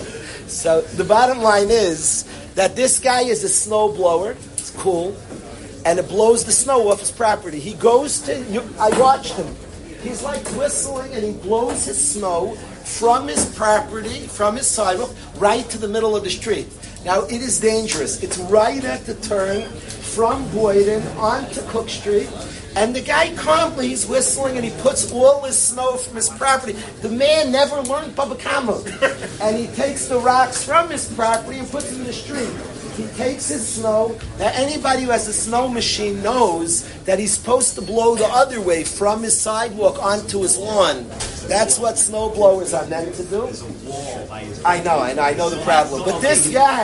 S2: So the bottom line is that this guy is a snow blower. It's cool. and it blows the snow off his property. He goes to, you, I watched him. He's like whistling and he blows his snow from his property, from his sidewalk, right to the middle of the street. Now, it is dangerous. It's right at the turn from Boyden onto Cook Street. And the guy calmly, he's whistling and he puts all his snow from his property. The man never learned Baba Kama. And he takes the rocks from his property and puts them in the street. He takes his snow. Now, anybody who has a snow machine knows that he's supposed to blow the other way from his sidewalk onto his lawn. That's what snow blowers are meant to do. I know, I know, I know the problem. But this guy,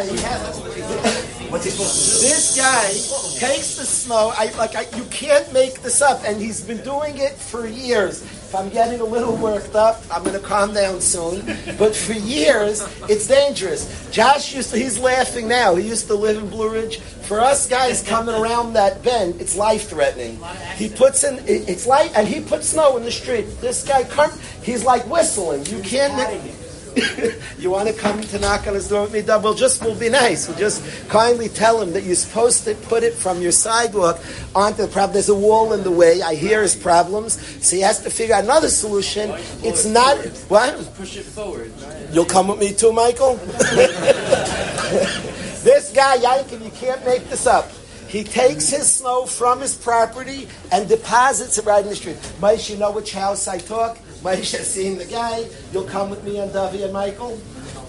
S2: this guy takes the snow. I like, I, you can't make this up, and he's been doing it for years. If I'm getting a little worked up, I'm going to calm down soon. But for years, it's dangerous. Josh used to, he's laughing now. He used to live in Blue Ridge. For us guys coming around that bend, it's life-threatening. He puts in, it's light, and he puts snow in the street. This guy, come, he's like whistling. You can't, you want to come to knock on his door with me? We'll just, we'll be nice. We'll just kindly tell him that you're supposed to put it from your sidewalk onto the problem. There's a wall in the way. I hear his problems. So he has to figure out another solution. It's not, what?
S7: Push it forward.
S2: You'll come with me too, Michael? This guy, Yankin, you can't make this up. He takes his snow from his property and deposits it right in the street. Maish, you know which house I talk? Maish has seen the guy. You'll come with me on Davi and Michael?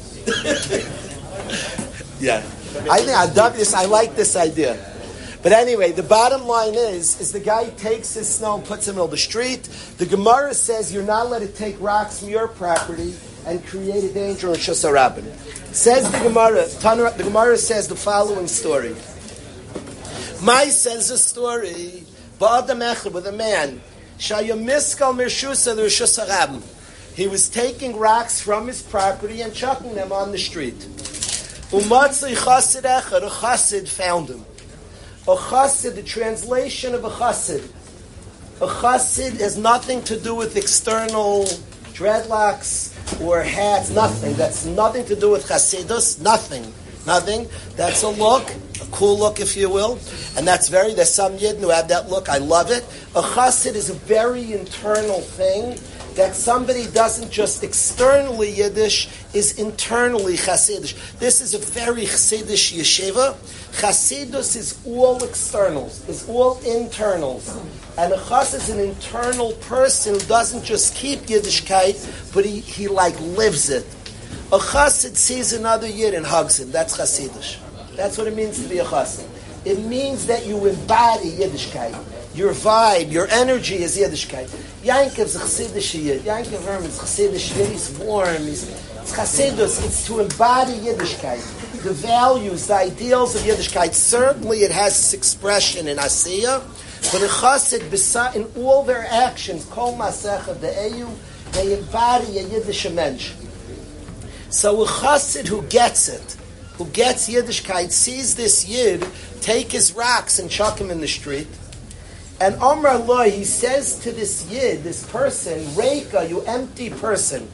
S2: Yeah. I think I dug this. I like this idea. But anyway, the bottom line is, is the guy takes his snow and puts it in the middle of the street. The Gemara says you're not allowed to take rocks from your property and create a danger in Shus Harabim. Says the Gemara, the Gemara says the following story. Mai says a story, Ba'adam Echad, with a man, Shayamiskal Mirshusa the Shus Harabim. He was taking rocks from his property and chucking them on the street. Umatzli Chassid Echad, a Chassid found him. A Chassid, the translation of a Chassid. A Chassid has nothing to do with external dreadlocks or hats, nothing. That's nothing to do with Chasidus, nothing. Nothing. That's a look, a cool look, if you will. And that's very, there's some Yidden who have that look. I love it. A Chassid is a very internal thing that somebody doesn't just externally Yiddish, is internally Chasidish. This is a very Chasidish yeshiva. Chasidus is all externals, is all internals. And a Chassid is an internal person who doesn't just keep Yiddishkeit, but he, he like lives it. A Chassid sees another Yid and hugs him. That's Chasidish. That's what it means to be a Chassid. It means that you embody Yiddishkeit. Your vibe, your energy is Yiddishkeit. Yankov's a Chassidish Yid. Yankov Herman's Chassidish Yid. He's warm. He's, it's Chassidus. It's to embody Yiddishkeit. The values, the ideals of Yiddishkeit. Certainly it has its expression in Asiya, but a Chassid, in all their actions, Kol Masecha De'eyu, they embody a Yiddish mensch. So a Chassid who gets it, who gets Yiddishkeit, sees this Yid take his rocks and chuck him in the street. And Amar Allah, he says to this Yid, this person, Reika, you empty person,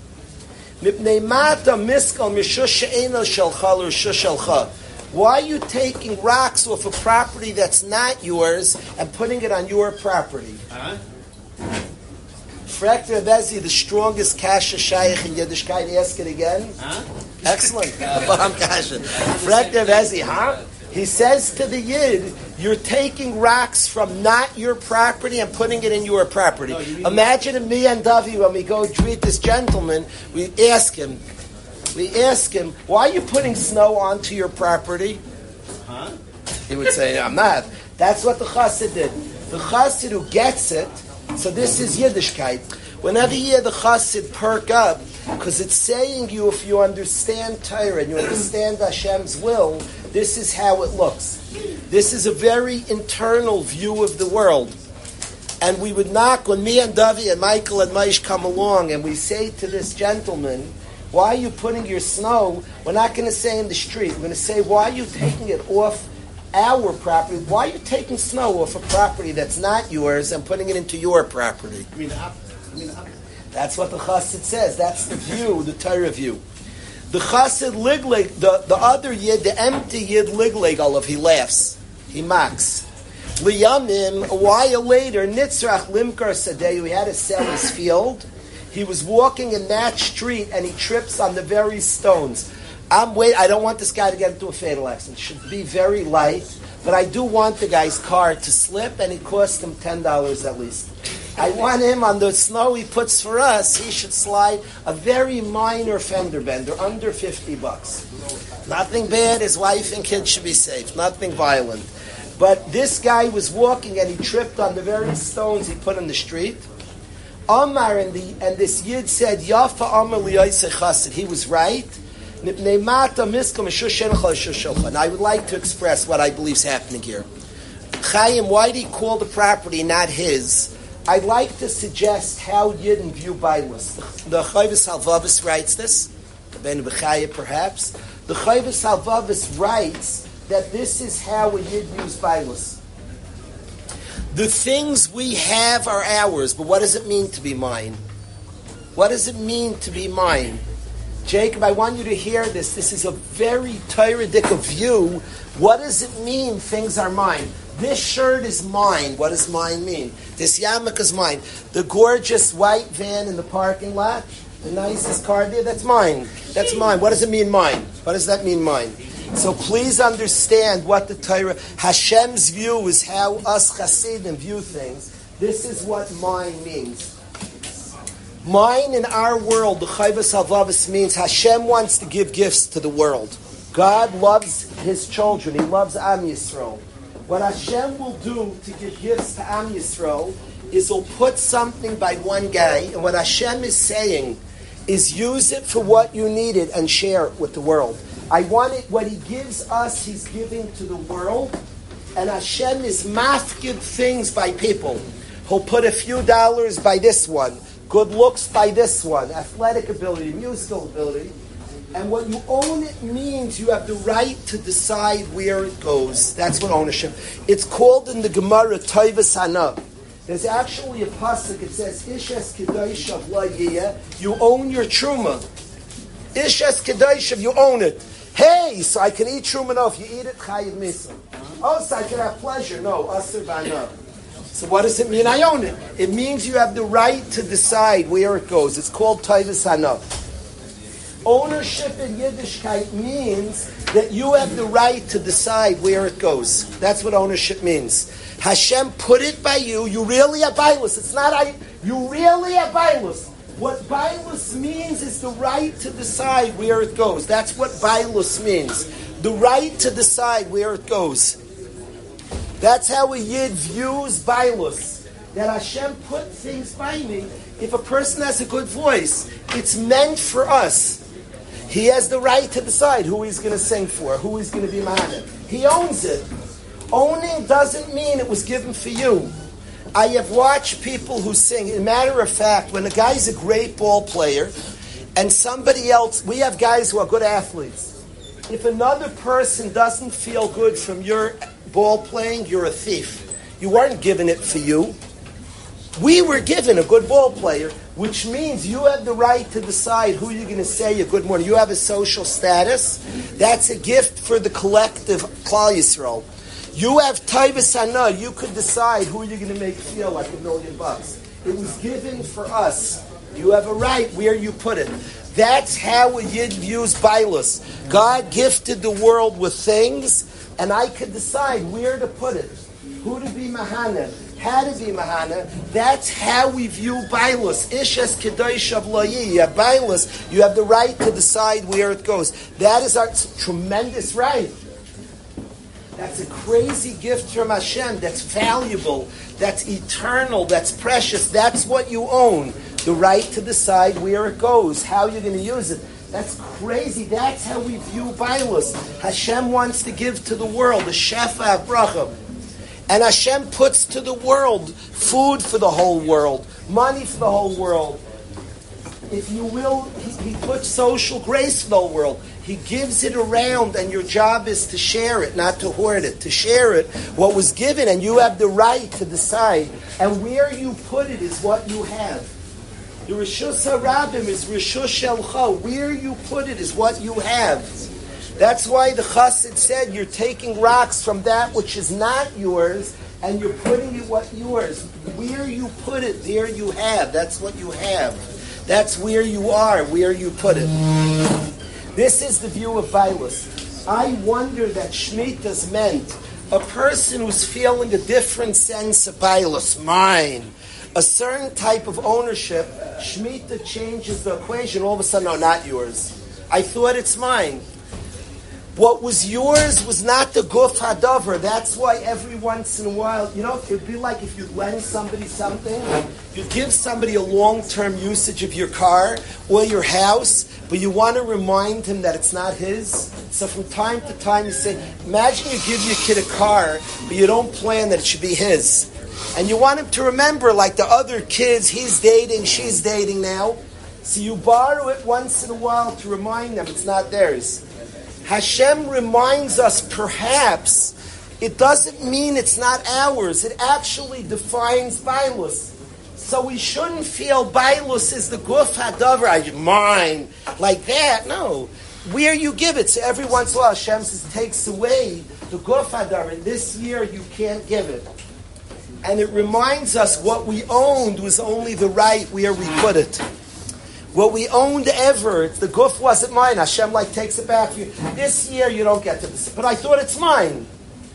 S2: why are you taking rocks off a property that's not yours and putting it on your property? Uh-huh. Frak Rebezi, the strongest kasha shaykh in Yiddishkeit, ask it again. Huh? Excellent. Frak Rebezi, huh? He says to the Yid, you're taking rocks from not your property and putting it in your property. No, imagine me and Davi, when we go greet this gentleman, we ask him, we ask him, why are you putting snow onto your property? Huh? He would say, I'm not. That's what the Chassid did. The Chassid who gets it, so this is Yiddishkeit. Whenever you hear the Chassid perk up, because it's saying you, if you understand Torah and you understand Hashem's will, this is how it looks. This is a very internal view of the world. And we would knock, when me and Davi and Michael and Maish come along and we say to this gentleman, why are you putting your snow? We're not going to say in the street. We're going to say, why are you taking it off our property? Why are you taking snow off a property that's not yours and putting it into your property? I mean, I mean, I that's what the Chassid says. That's the view, the Torah view. The Chassid ligleg, the, the other Yid, the empty Yid ligleg, Olav, he laughs. He mocks. Liyamim, a while later, Nitzrach Limkar Sadeh, he had to sell his field. He was walking in that street and he trips on the very stones. I'm wait. I don't want this guy to get into a fatal accident. It should be very light, but I do want the guy's car to slip, and it cost him ten dollars at least. I want him on the snow he puts for us. He should slide a very minor fender bender, under fifty bucks. Nothing bad. His wife and kids should be safe. Nothing violent. But this guy was walking and he tripped on the very stones he put in the street. Amar and the and this Yid said, Yafa Amar liyaisei chassid. He was right. And I would like to express what I believe is happening here. Chaim, why did he call the property not his? I'd like to suggest how Yidden view Bailus. The Chayvus Halvavis writes this, Ben Bechaya perhaps. The Chayvus Halvavis writes that this is how a Yid views Bailus. The things we have are ours, but what does it mean to be mine? What does it mean to be mine? Jacob, I want you to hear this. This is a very Torah-dic view. What does it mean things are mine? This shirt is mine. What does mine mean? This yarmulke is mine. The gorgeous white van in the parking lot, the nicest car there, that's mine. That's mine. What does it mean mine? What does that mean mine? So please understand what the Torah, Hashem's view is how us Hasidim view things. This is what mine means. Mine in our world, the Chayvus Halvavis means Hashem wants to give gifts to the world. God loves His children. He loves Am Yisrael. What Hashem will do to give gifts to Am Yisrael is He'll put something by one guy, and what Hashem is saying is use it for what you need it and share it with the world. I want it, what He gives us, He's giving to the world, and Hashem is mafkid things by people. He'll put a few dollars by this one, good looks by this one, athletic ability, musical ability. And what you own it means you have the right to decide where it goes. That's what ownership. It's called in the Gemara Toivas Hana. There's actually a pasuk. It says Ishes Kedaishav La Yiyah. You own your truma. Ishes Kedaishav, you own it. Hey, so I can eat truma? No, if you eat it, chayiv misa. Oh, so I can have pleasure? No, asur b'ana. So what does it mean? I own it. It means you have the right to decide where it goes. It's called Toivas Hana. Ownership in Yiddishkeit means that you have the right to decide where it goes. That's what ownership means. Hashem put it by you. You really have Bailus. It's not I. You really have Bailus. What Bailus means is the right to decide where it goes. That's what Bailus means. The right to decide where it goes. That's how a Yid views Bailus. That Hashem put things by me. If a person has a good voice, it's meant for us. He has the right to decide who he's going to sing for, who he's going to be mad. He owns it. Owning doesn't mean it was given for you. I have watched people who sing. As a matter of fact, when a guy's a great ball player, and somebody else, we have guys who are good athletes. If another person doesn't feel good from your ball playing, you're a thief. You weren't given it for you. We were given a good ball player, which means you have the right to decide who you're going to say a good morning. You have a social status. That's a gift for the collective Klal Yisrael. You have Toivas Hana. You could decide who you're going to make feel like a million bucks. It was given for us. You have a right where you put it. That's how a Yid views Bailus. God gifted the world with things, and I could decide where to put it. Who to be Mahana. How to be Mahana. That's how we view Bailus. Ishes Kedaishav La Yiyah. Bailus, you have the right to decide where it goes. That is our tremendous right. That's a crazy gift from Hashem. That's valuable. That's eternal. That's precious. That's what you own. The right to decide where it goes, how you're going to use it. That's crazy. That's how we view Bailus. Hashem wants to give to the world, the Shefa Avraham. And Hashem puts to the world food for the whole world, money for the whole world. If you will, he, he puts social grace for the whole world. He gives it around, and your job is to share it, not to hoard it. To share it, what was given, and you have the right to decide. And where you put it is what you have. The Rishus HaRabim is Rishus Shelcha. Where you put it is what you have. That's why the Chassid said you're taking rocks from that which is not yours and you're putting it what yours. Where you put it, there you have. That's what you have. That's where you are, where you put it. This is the view of Bailus. I wonder that Shemitah's meant a person who's feeling a different sense of Bailus, mine, a certain type of ownership. Shemitah changes the equation. All of a sudden, no, not yours. I thought it's mine. What was yours was not the guf hadavar. That's why every once in a while, you know, it'd be like if you lend somebody something, you give somebody a long-term usage of your car or your house, but you want to remind him that it's not his. So from time to time you say, imagine you give your kid a car, but you don't plan that it should be his. And you want him to remember, like the other kids, he's dating, she's dating now. So you borrow it once in a while to remind them it's not theirs. Hashem reminds us, perhaps, it doesn't mean it's not ours. It actually defines Bailus. So we shouldn't feel Bailus is the guf hadavar, mine, like that. No. Where you give it. So every once in a while, Hashem says, takes away the guf hadavar. This year, you can't give it. And it reminds us what we owned was only the right where we put it. What we owned ever, the guf wasn't mine. Hashem like takes it back. This year you don't get to this. But I thought it's mine.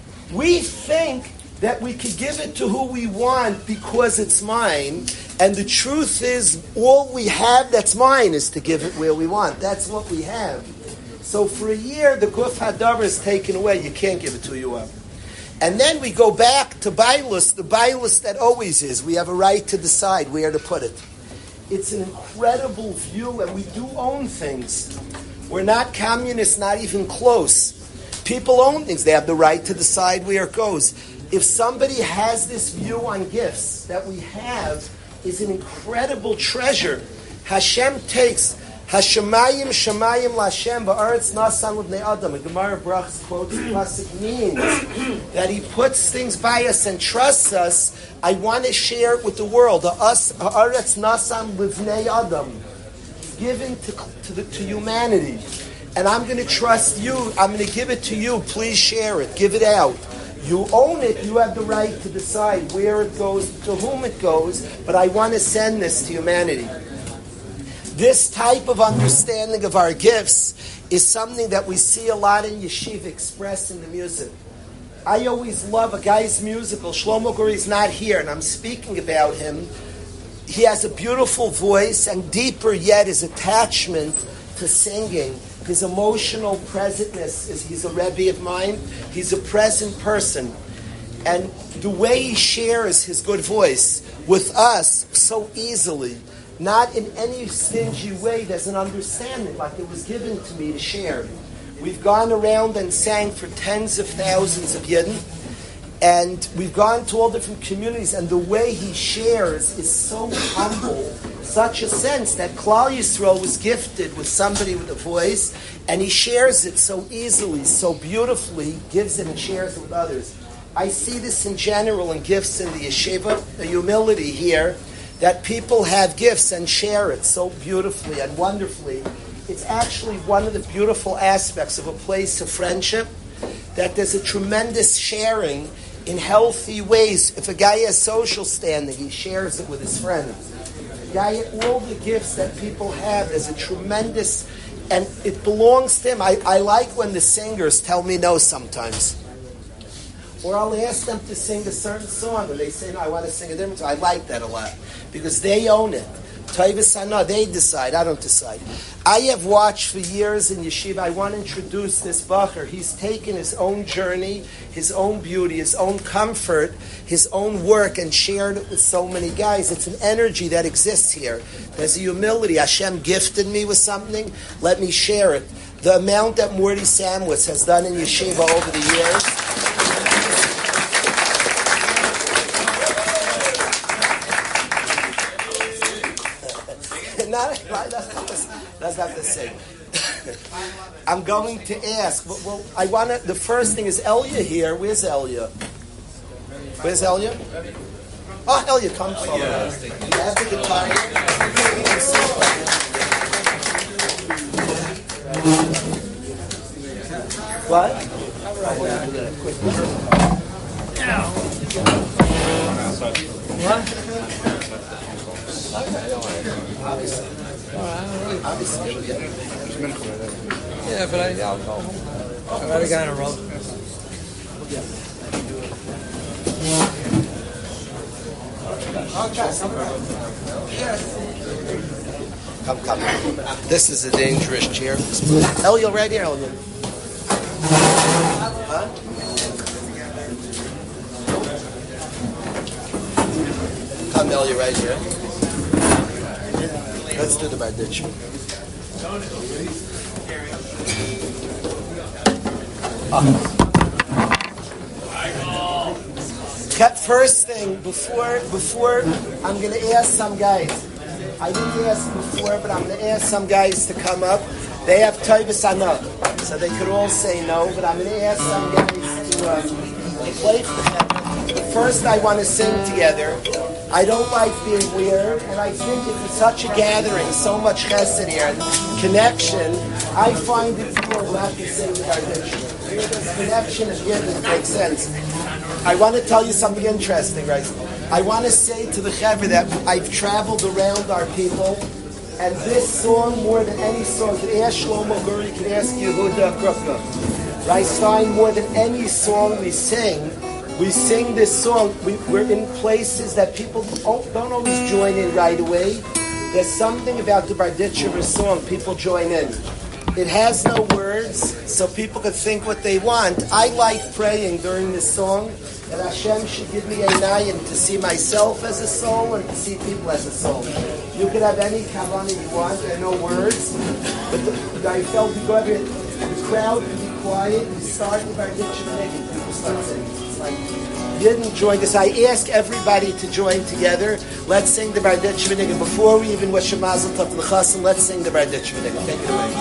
S2: We think that we could give it to who we want because it's mine. And the truth is, all we have that's mine is to give it where we want. That's what we have. So for a year, the guf hadavar is taken away. You can't give it to who you want. And then we go back to Bailus, the Bailus that always is. We have a right to decide where to put it. It's an incredible view, and we do own things. We're not communists, not even close. People own things. They have the right to decide where it goes. If somebody has this view on gifts that we have is an incredible treasure. Hashem takes Hashemayim Shemayim LaHashem Ba'aretz Nasan L'Bnei Adam. A Gemara Brachas quotes the pasuk means that He puts things by us and trusts us. I want to share it with the world. Us Haaretz Nasan L'Bnei Adam, given to to, the, to humanity, and I'm going to trust you. I'm going to give it to you. Please share it. Give it out. You own it. You have the right to decide where it goes, to whom it goes. But I want to send this to humanity. This type of understanding of our gifts is something that we see a lot in yeshiva expressed in the music. I always love a guy's musical. Shlomo Guri is not here, and I'm speaking about him. He has a beautiful voice, and deeper yet his attachment to singing. His emotional presentness is he's a Rebbe of mine. He's a present person. And the way he shares his good voice with us so easily, not in any stingy way, there's an understanding, like it was given to me to share. We've gone around and sang for tens of thousands of Yidden, and we've gone to all different communities, and the way he shares is so humble, such a sense that Klal Yisrael was gifted with somebody with a voice, and he shares it so easily, so beautifully, gives it and shares it with others. I see this in general in gifts in the yeshiva, the humility here, that people have gifts and share it so beautifully and wonderfully. It's actually one of the beautiful aspects of a place of friendship, that there's a tremendous sharing in healthy ways. If a guy has social standing, he shares it with his friends. A guy, all the gifts that people have, there's a tremendous, and it belongs to him. I, I like when the singers tell me no sometimes. Or I'll ask them to sing a certain song, and they say, no, I want to sing a different song. I like that a lot, because they own it. Taivas Hana, they decide, I don't decide. I have watched for years in yeshiva. I want to introduce this bacher. He's taken his own journey, his own beauty, his own comfort, his own work, and shared it with so many guys. It's an energy that exists here. There's a humility. Hashem gifted me with something. Let me share it. The amount that Morty Samwitz has done in yeshiva over the years. Not, that's, not the, that's not the same. I'm going to ask. Well, well I want to. The first thing is Elia here. Where's Elia? Where's Elia? Oh, Elia, come forward. You have the guitar here. What?
S3: What? Yeah, but I, I'll go home. I got a guy in a row.
S2: Come, come. This is a dangerous chair. Elio, right here, Elio. Huh? Come, Elio, right here. Let's do the barditch. First thing, before before I'm going to ask some guys. I didn't ask before, but I'm going to ask some guys to come up. They have Toivus Anah, so they could all say no, but I'm going to ask some guys to, um, to play for them. But first, I want to sing together. I don't like being weird, and I think if it's such a gathering, so much chesed here, and connection, I find it cool not to sing the Gardisha. This connection is here that makes sense. I want to tell you something interesting, right? I want to say to the Chaver that I've traveled around our people, and this song, more than any song, you can ask Shlomo Gur, you can ask Yehuda Krupka. Right, Stein, more than any song we sing, we sing this song, we, we're in places that people don't, don't always join in right away. There's something about the Barditchever song, people join in. It has no words, so people can think what they want. I like praying during this song that Hashem should give me a nayan to see myself as a soul and to see people as a soul. You could have any kavanah you want, there are no words, but the, I felt the, the crowd can be quiet, you start with our ditch and people start singing. It's like, you didn't join this. I ask everybody to join together. Let's sing the Barditch V'Nigga. Before we even wish a mazel tov to the chassan, let's sing the Barditch V'Nigga. Take it away.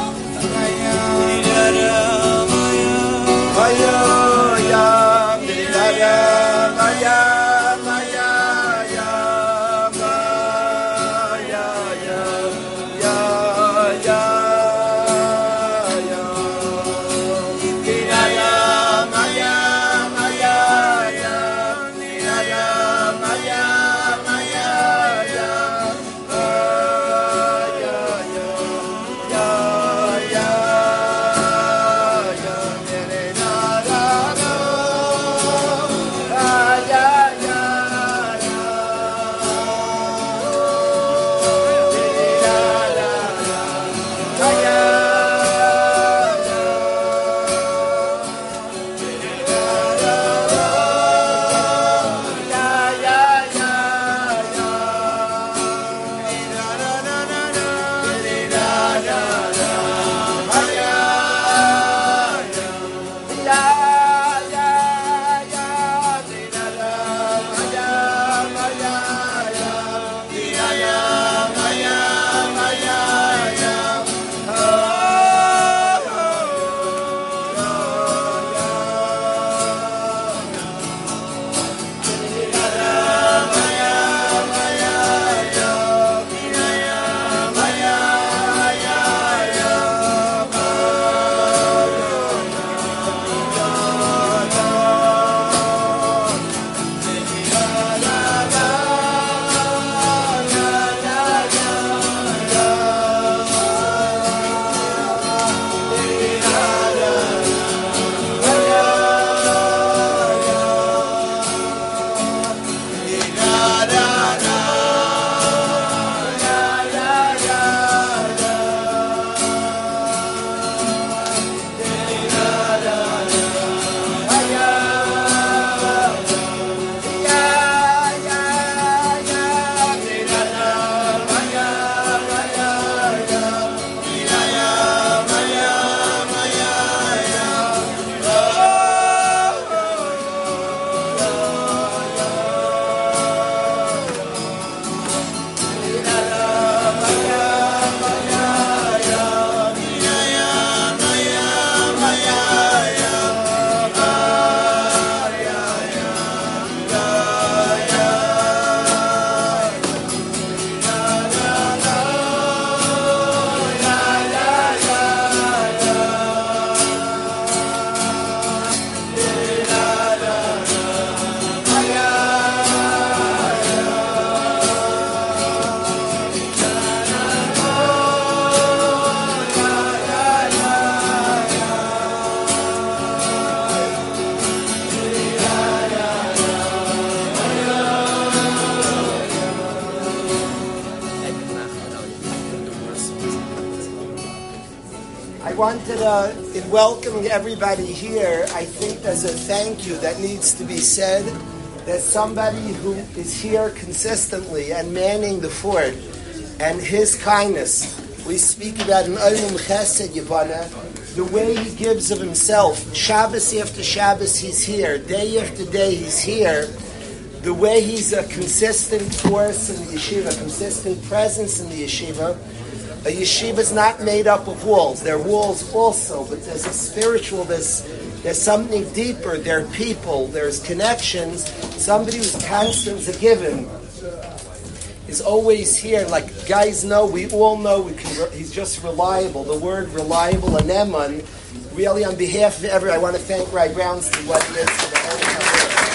S2: wanted to, in welcoming everybody here, I think there's a thank you that needs to be said. There's somebody who is here consistently and manning the fort, and his kindness. We speak about an Olam Chesed Yibana, the way he gives of himself. Shabbos after Shabbos he's here, day after day he's here. The way he's a consistent force in the yeshiva, a consistent presence in the yeshiva. A yeshiva is not made up of walls. There are walls also, but there's a spiritual, there's, there's something deeper. There are people, there's connections. Somebody who's constant, a given, is always here. Like guys know, we all know we can, he's just reliable. The word reliable, and eman, really on behalf of everyone, I want to thank Ray Brownstein what he is for the whole time.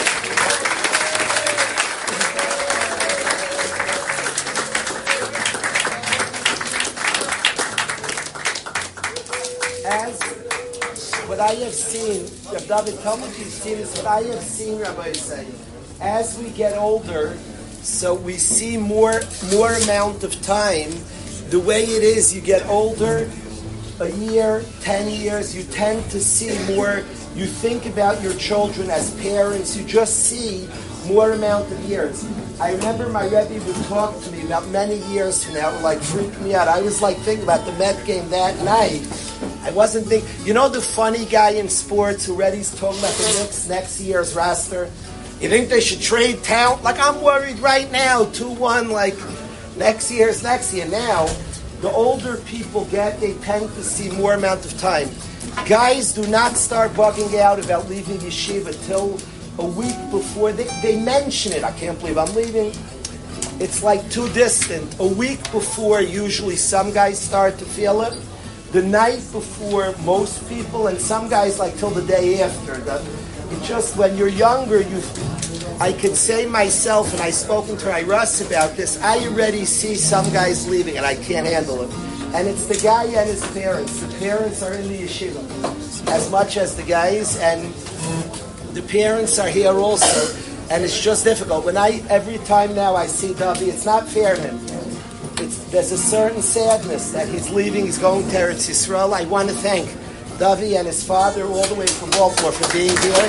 S2: As what I have seen, Rabbi David, tell me if you've seen this, what I have seen, Rabbi say, as we get older, so we see more more amount of time. The way it is, you get older, a year, ten years, you tend to see more, you think about your children as parents, you just see more amount of years. I remember my Rebbe would talk to me about many years from now, it would like freak me out. I was like thinking about the Met game that night. I wasn't thinking, you know the funny guy in sports who already's talking about the Knicks next year's roster? You think they should trade talent? Like, I'm worried right now, two one, like, next year's next year. Now, the older people get, they tend to see more amount of time. Guys do not start bugging out about leaving yeshiva till a week before. They, they mention it. I can't believe I'm leaving. It's like too distant. A week before, usually some guys start to feel it. The night before, most people, and some guys like till the day after. The, It just, when you're younger, you, I could say myself, and I've spoken to Iras about this, I already see some guys leaving, and I can't handle it. And it's the guy and his parents. The parents are in the yeshiva as much as the guys, and the parents are here also, and it's just difficult. When I, every time now I see Davi, it's not fair to him. It's, there's a certain sadness that he's leaving, he's going to Eretz Yisrael. I want to thank Davi and his father all the way from Baltimore for being here.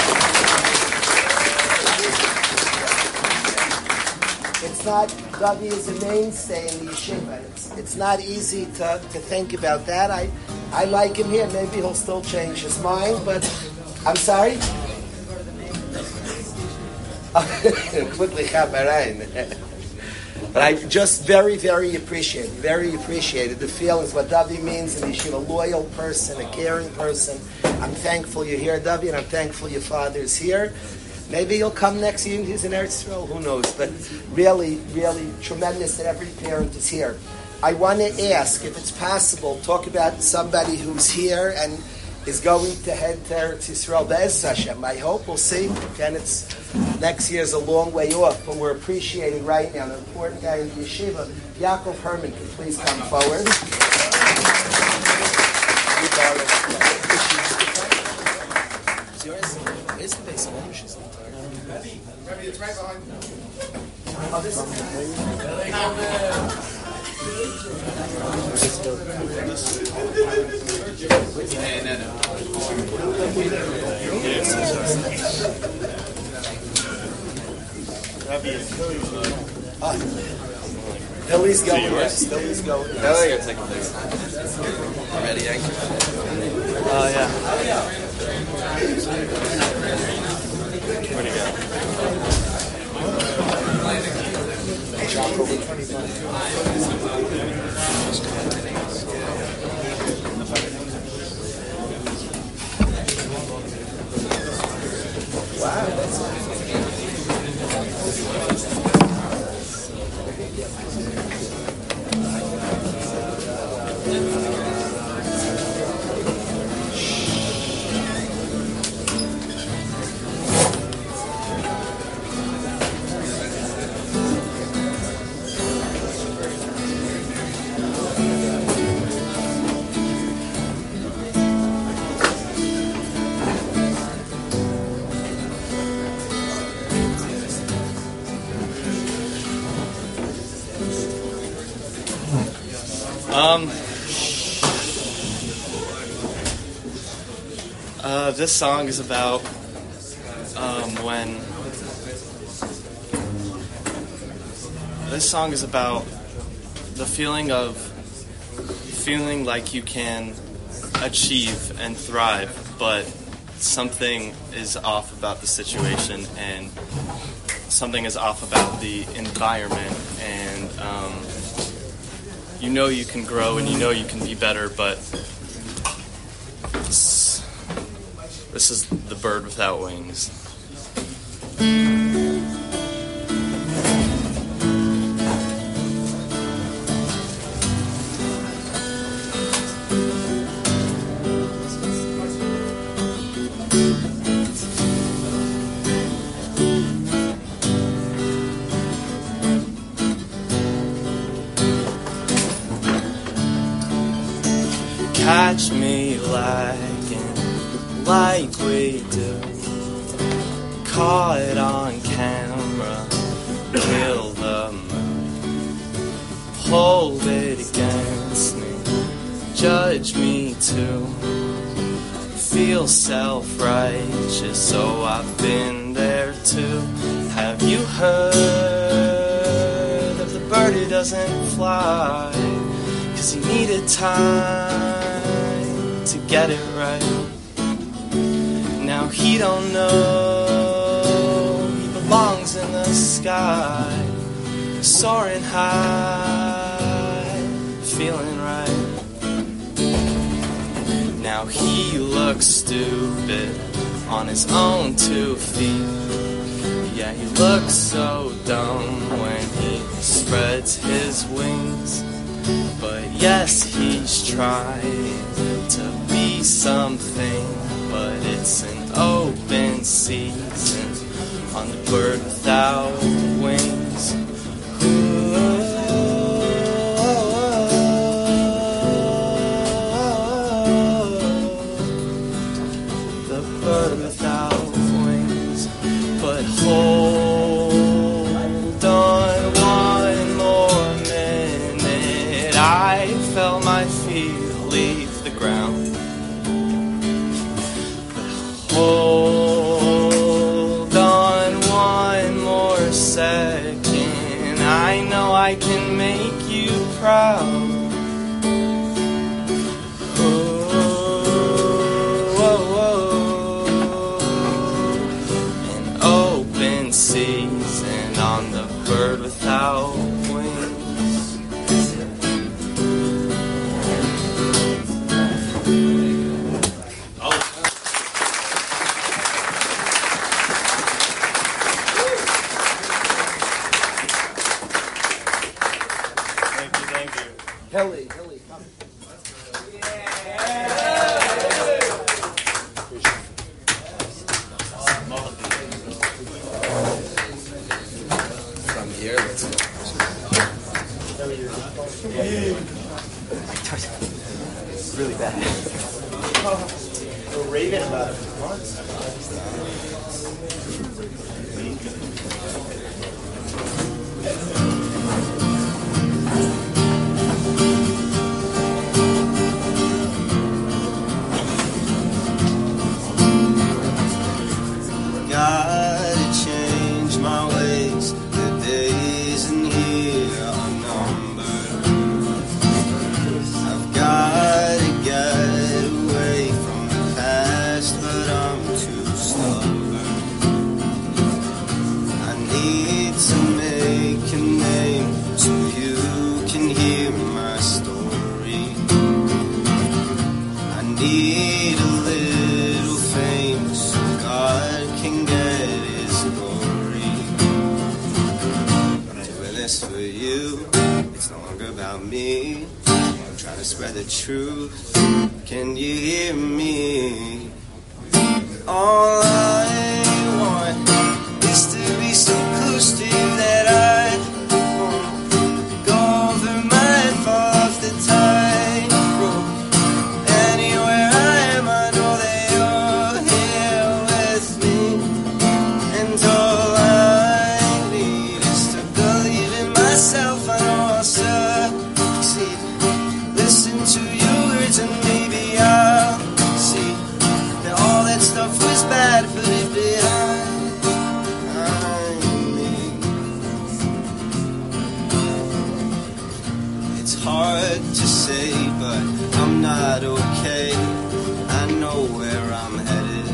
S2: It's not, Davi is a mainstay in the yeshiva. It's, it's not easy to, to think about that. I, I like him here. Maybe he'll still change his mind, but I'm sorry? Quickly, Chabarain. But I just very, very appreciate, very appreciated the feelings, what Davi means in Yeshiva, a loyal person, a caring person. I'm thankful you're here, Davi, and I'm thankful your father's here. Maybe he'll come next year, he's in Eretz Yisrael, who knows. But really, really tremendous that every parent is here. I want to ask, if it's possible, talk about somebody who's here and is going to head to Eretz Yisrael, Be'ez Hashem. I hope, we'll see. Again, it's next year's a long way off, but we're appreciating right now an important guy in the yeshiva. Yaakov Herman, can please come forward. It's yours. Where's the base of ownership?
S6: Rebbe, it's right behind you.
S2: Oh, this Ah, Billy's going. Yes, Billy's going.
S7: Oh, you're taking this. Ready, Yankee? Oh, yeah. Where'd he go?
S2: Wow, that's
S7: Um,
S8: Uh, this song is about um, when. This song is about the feeling of feeling like you can achieve and thrive, but something is off about the situation and something is off about the environment, and um, you know you can grow and you know you can be better, but this, this is the bird without wings. Catch me lagging like we do. Caught on camera, kill the mood. Hold it against me, judge me too. Feel self-righteous, so I've been there too. Have you heard of the bird who doesn't fly? 'Cause he needed time to get it right. Now he don't know he belongs in the sky, soaring high, feeling right. Now he looks stupid on his own two feet. Yeah, he looks so dumb when he spreads his wings. But yes, he's trying to be something, but it's an open season on the bird without wings. The bird without wings, but hold on one more minute. I felt my feet leave the ground. Hold on one more second. I know I can make you proud. Oh, oh, oh. An open season on the bird without wings.
S2: Hilly, Hilly, come. From here, let's go. It's really bad. We're raving about it for months.
S9: Gotta change my ways. The days in here are numbered. I've gotta get away from the past, but I'm too stubborn. I need to make a name so you can hear my story. I need a little fame so God can get his glory. I'm doing this for you. It's no longer about me. I'm trying to spread the truth. Can you hear me? All I want is to be so close to you that I won't go over my fall off the tightrope. Anywhere I am, I know that you're here with me. And all I need is to believe in myself. I know I'll succeed. Listen to your words and maybe I'll see that all hard to say, but I'm not okay. I know where I'm headed.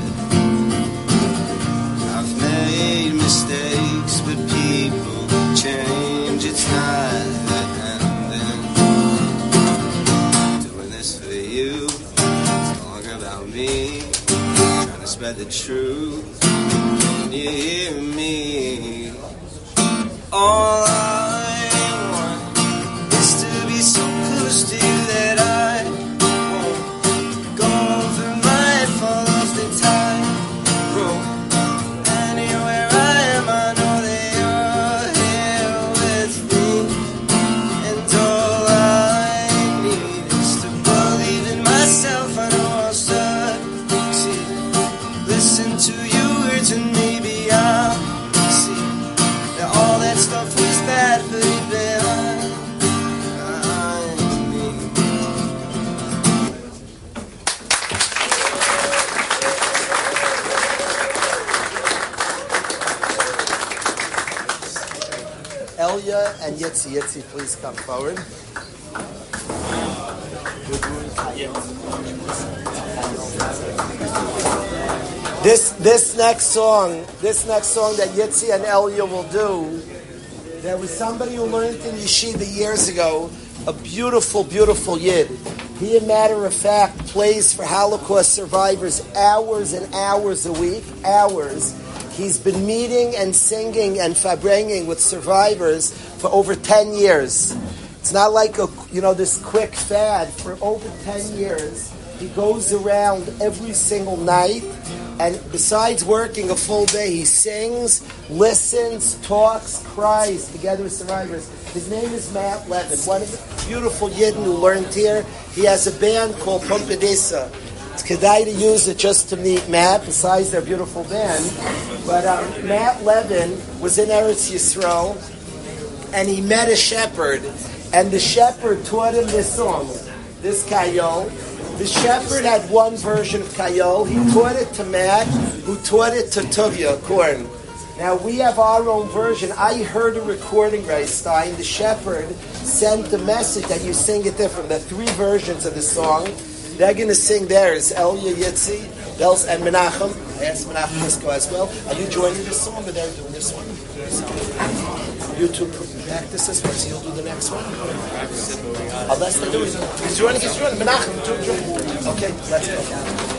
S9: I've made mistakes, but people change. It's not the ending. Doing this for you. It's no longer about me. Trying to spread the truth. Can you hear me? All I want is to be so close to you that I won't go over my head, fall off the tightrope. Anywhere I am, I know that you're here with me. And all I need is to believe in myself. I know I'll succeed. Listen to your words and maybe I'll see that all that stuff was bad, but it behind me.
S2: Elia and Yitzi. Yitzi, please come forward. This this next song, this next song that Yitzi and Elia will do, there was somebody who learned in Yeshiva years ago, a beautiful, beautiful Yid. He, a matter of fact, plays for Holocaust survivors hours and hours a week, hours. He's been meeting and singing and fabringing with survivors for over ten years. It's not like a, you know, this quick fad. For over ten years, he goes around every single night, and besides working a full day, he sings, listens, talks, cries together with survivors. His name is Matt Levin, one of the beautiful Yidden who learned here. He has a band called Pompadisa. It's kedai to use it just to meet Matt, besides their beautiful band. But um, Matt Levin was in Eretz Yisrael, and he met a shepherd, and the shepherd taught him this song, this Kayol. The shepherd had one version of Kayol. He taught it to Matt, who taught it to Tuvia Korn. Now we have our own version. I heard a recording, Reistein. The shepherd sent the message that you sing it different. There are three versions of the song. They're going to sing theirs. Elia, Yitzi, Dels, and Menachem. I asked Menachem to go as well. Are you joining this song, or they're doing this one? You two practice this one, so you'll do the next one? Unless they're doing it. He's joining, he's joining. Menachem, join. Okay, let's go.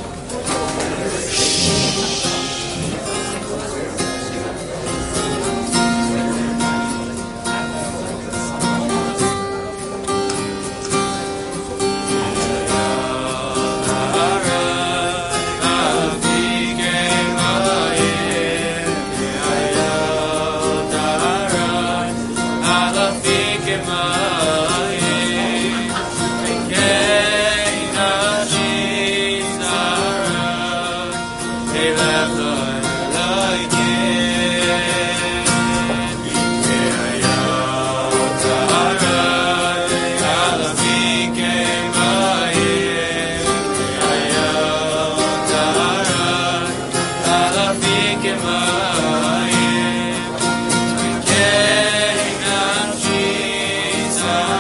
S8: Jesus.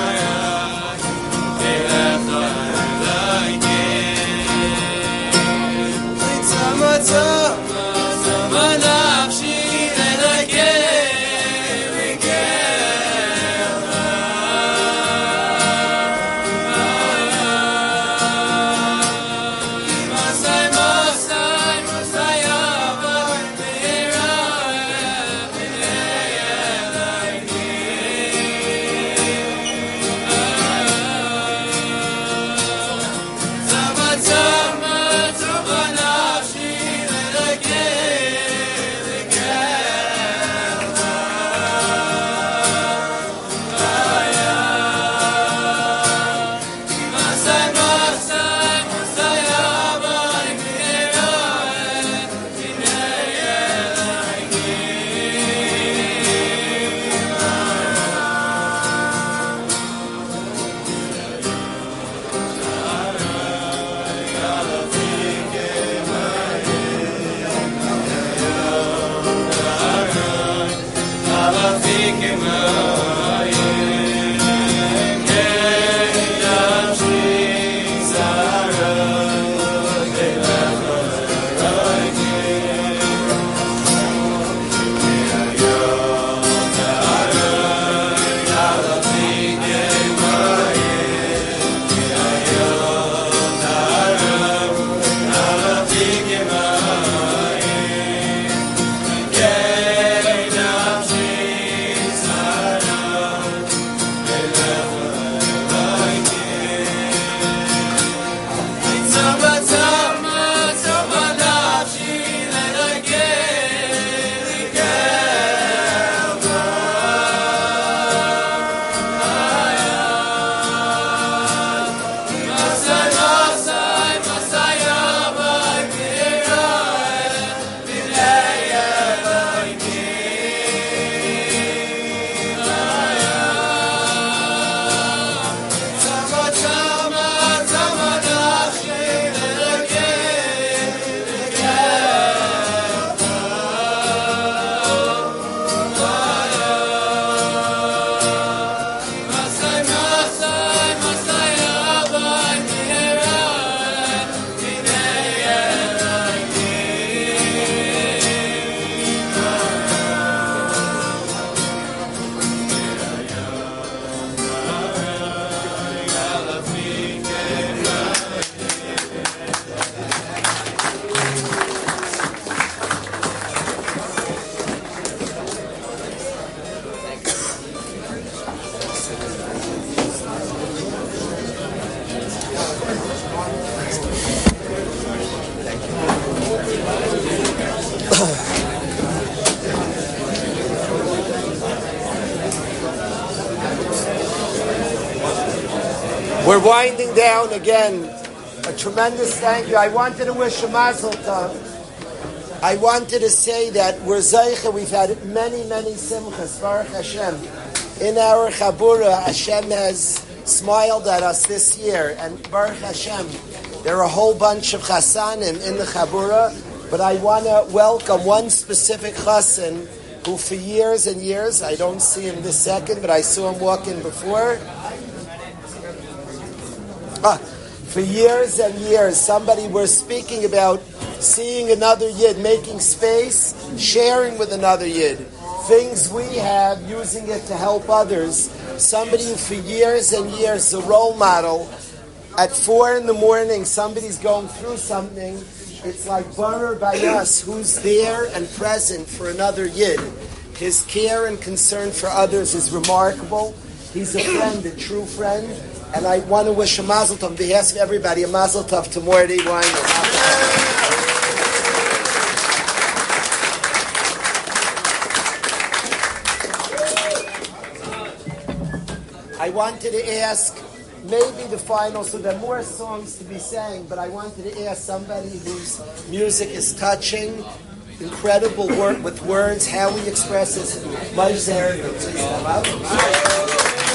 S2: We're winding down again. A tremendous thank you. I wanted to wish a mazel tov. I wanted to say that we're zeicha. We've had many, many simchas. Baruch Hashem. In our Chabura, Hashem has smiled at us this year. And Baruch Hashem, there are a whole bunch of chasanim in the Chabura. But I want to welcome one specific chasan who for years and years, I don't see him this second, but I saw him walking before. Ah, for years and years, somebody was speaking about seeing another Yid, making space, sharing with another Yid, things we have, using it to help others. Somebody who for years and years is a role model. At four in the morning, somebody's going through something. It's like Barer by us, who's there and present for another Yid. His care and concern for others is remarkable. He's a friend, a true friend. And I want to wish a mazel tov on behalf of everybody, a mazel tov to Morty Weiner. I wanted to ask, maybe the final, so there are more songs to be sang, but I wanted to ask somebody whose music is touching, incredible work with words, how he expresses. Mike Zerger, please come up.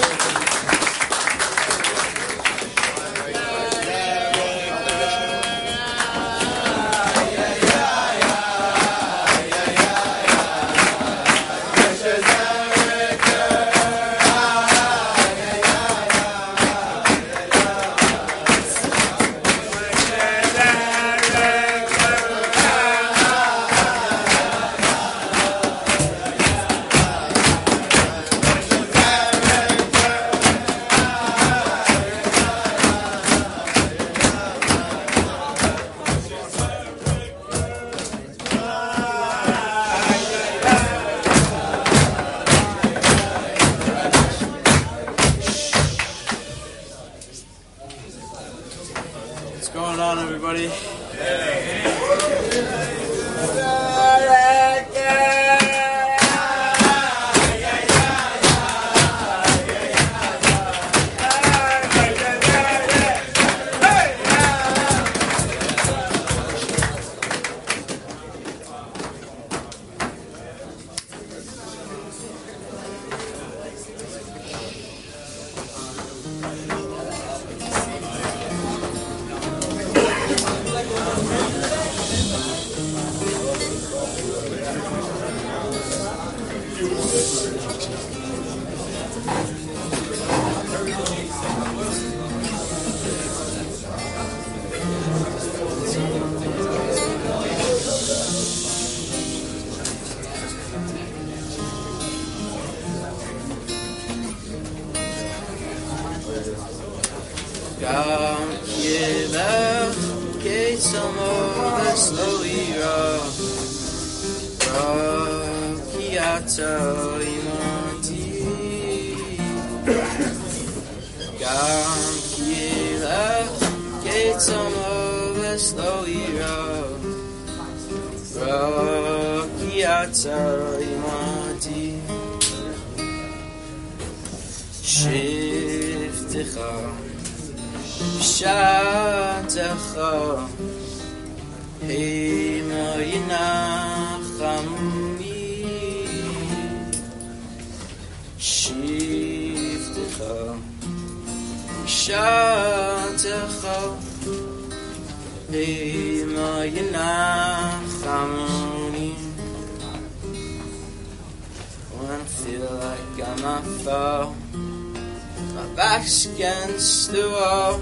S8: Against the wall,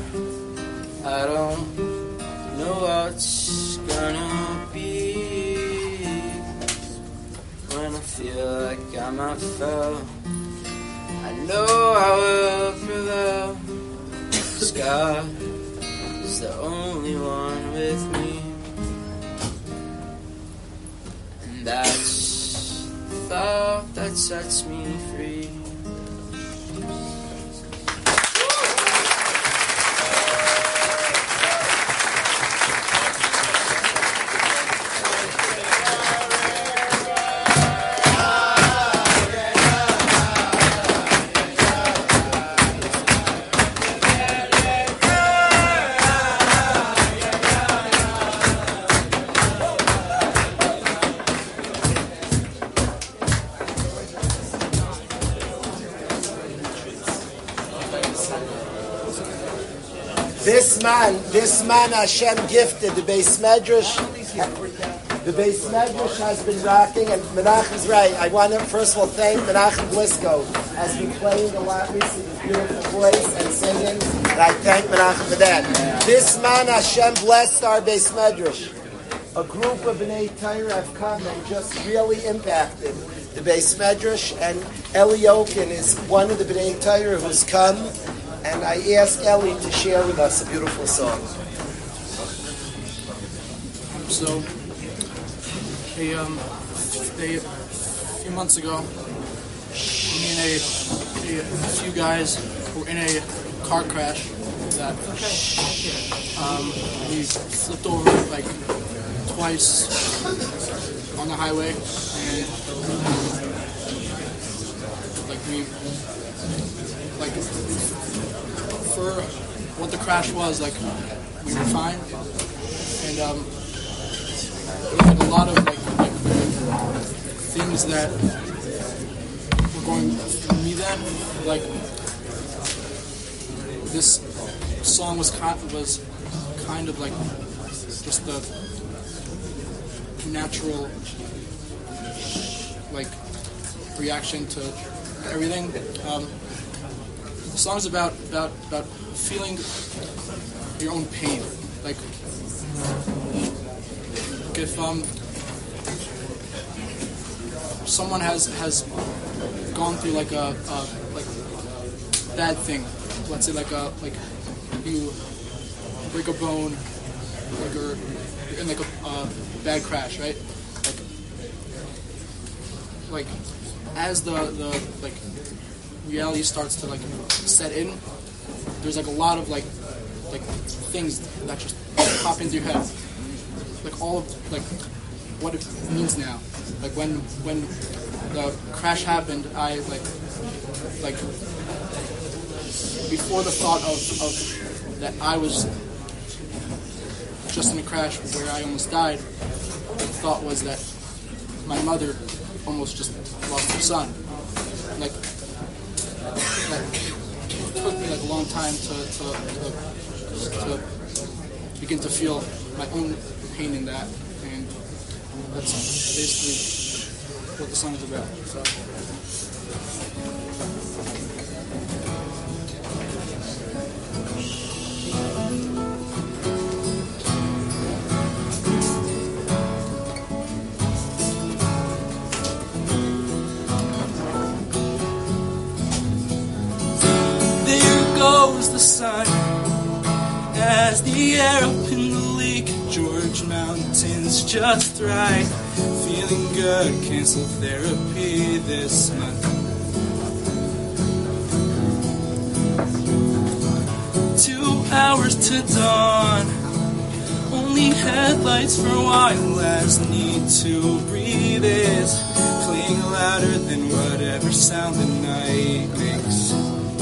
S8: I don't know what's gonna be. When I feel like I'm at fail, I know I will prevail. 'Cause God is the only one with me, and that's the thought that sets me free.
S10: Yeah.
S2: This man, this man Hashem gifted the Beis Medrash. The Beis Medrash has been rocking, and Menachem's right. I want to first of all thank Menachem Blisko, has been playing a lot recently, beautiful voice and singing, and I thank Menachem for that. This man Hashem blessed our Beis Medrash. A group of Bnei Torah have come and just really impacted the Beis Medrash, and Eli Oken is one of the Bnei Torah who's come, and I ask Eli to share with us a beautiful song.
S10: So, a, um, they, a few months ago, me and a, a, a few guys were in a car crash that um, we flipped over like twice on the highway, and like we, like for what the crash was, like we were fine, and um, like a lot of like, like things that were going through me then, like this song was kind was kind of like just the natural like reaction to everything. Um, the song's about about about feeling your own pain. Like if um someone has has gone through like a, a like bad thing, let's say like a like you break a bone, like or in like a uh, bad crash, right? Like, like as the, the like reality starts to like set in, there's like a lot of like like things that just pop into your head, like all of like what it means now. Like when when the crash happened, I like like before the thought of, of that I was just in a crash where I almost died, the thought was that my mother almost just lost her son. Like, that took me like a long time to to, to, to begin to feel my own pain in that, and that's basically what the song is about. So.
S8: Goes the sun as the air up in the Lake George Mountains just right. Feeling good, cancel therapy this month. Two hours to dawn, only headlights for a while as need to breathe is playing louder than whatever sound the night makes.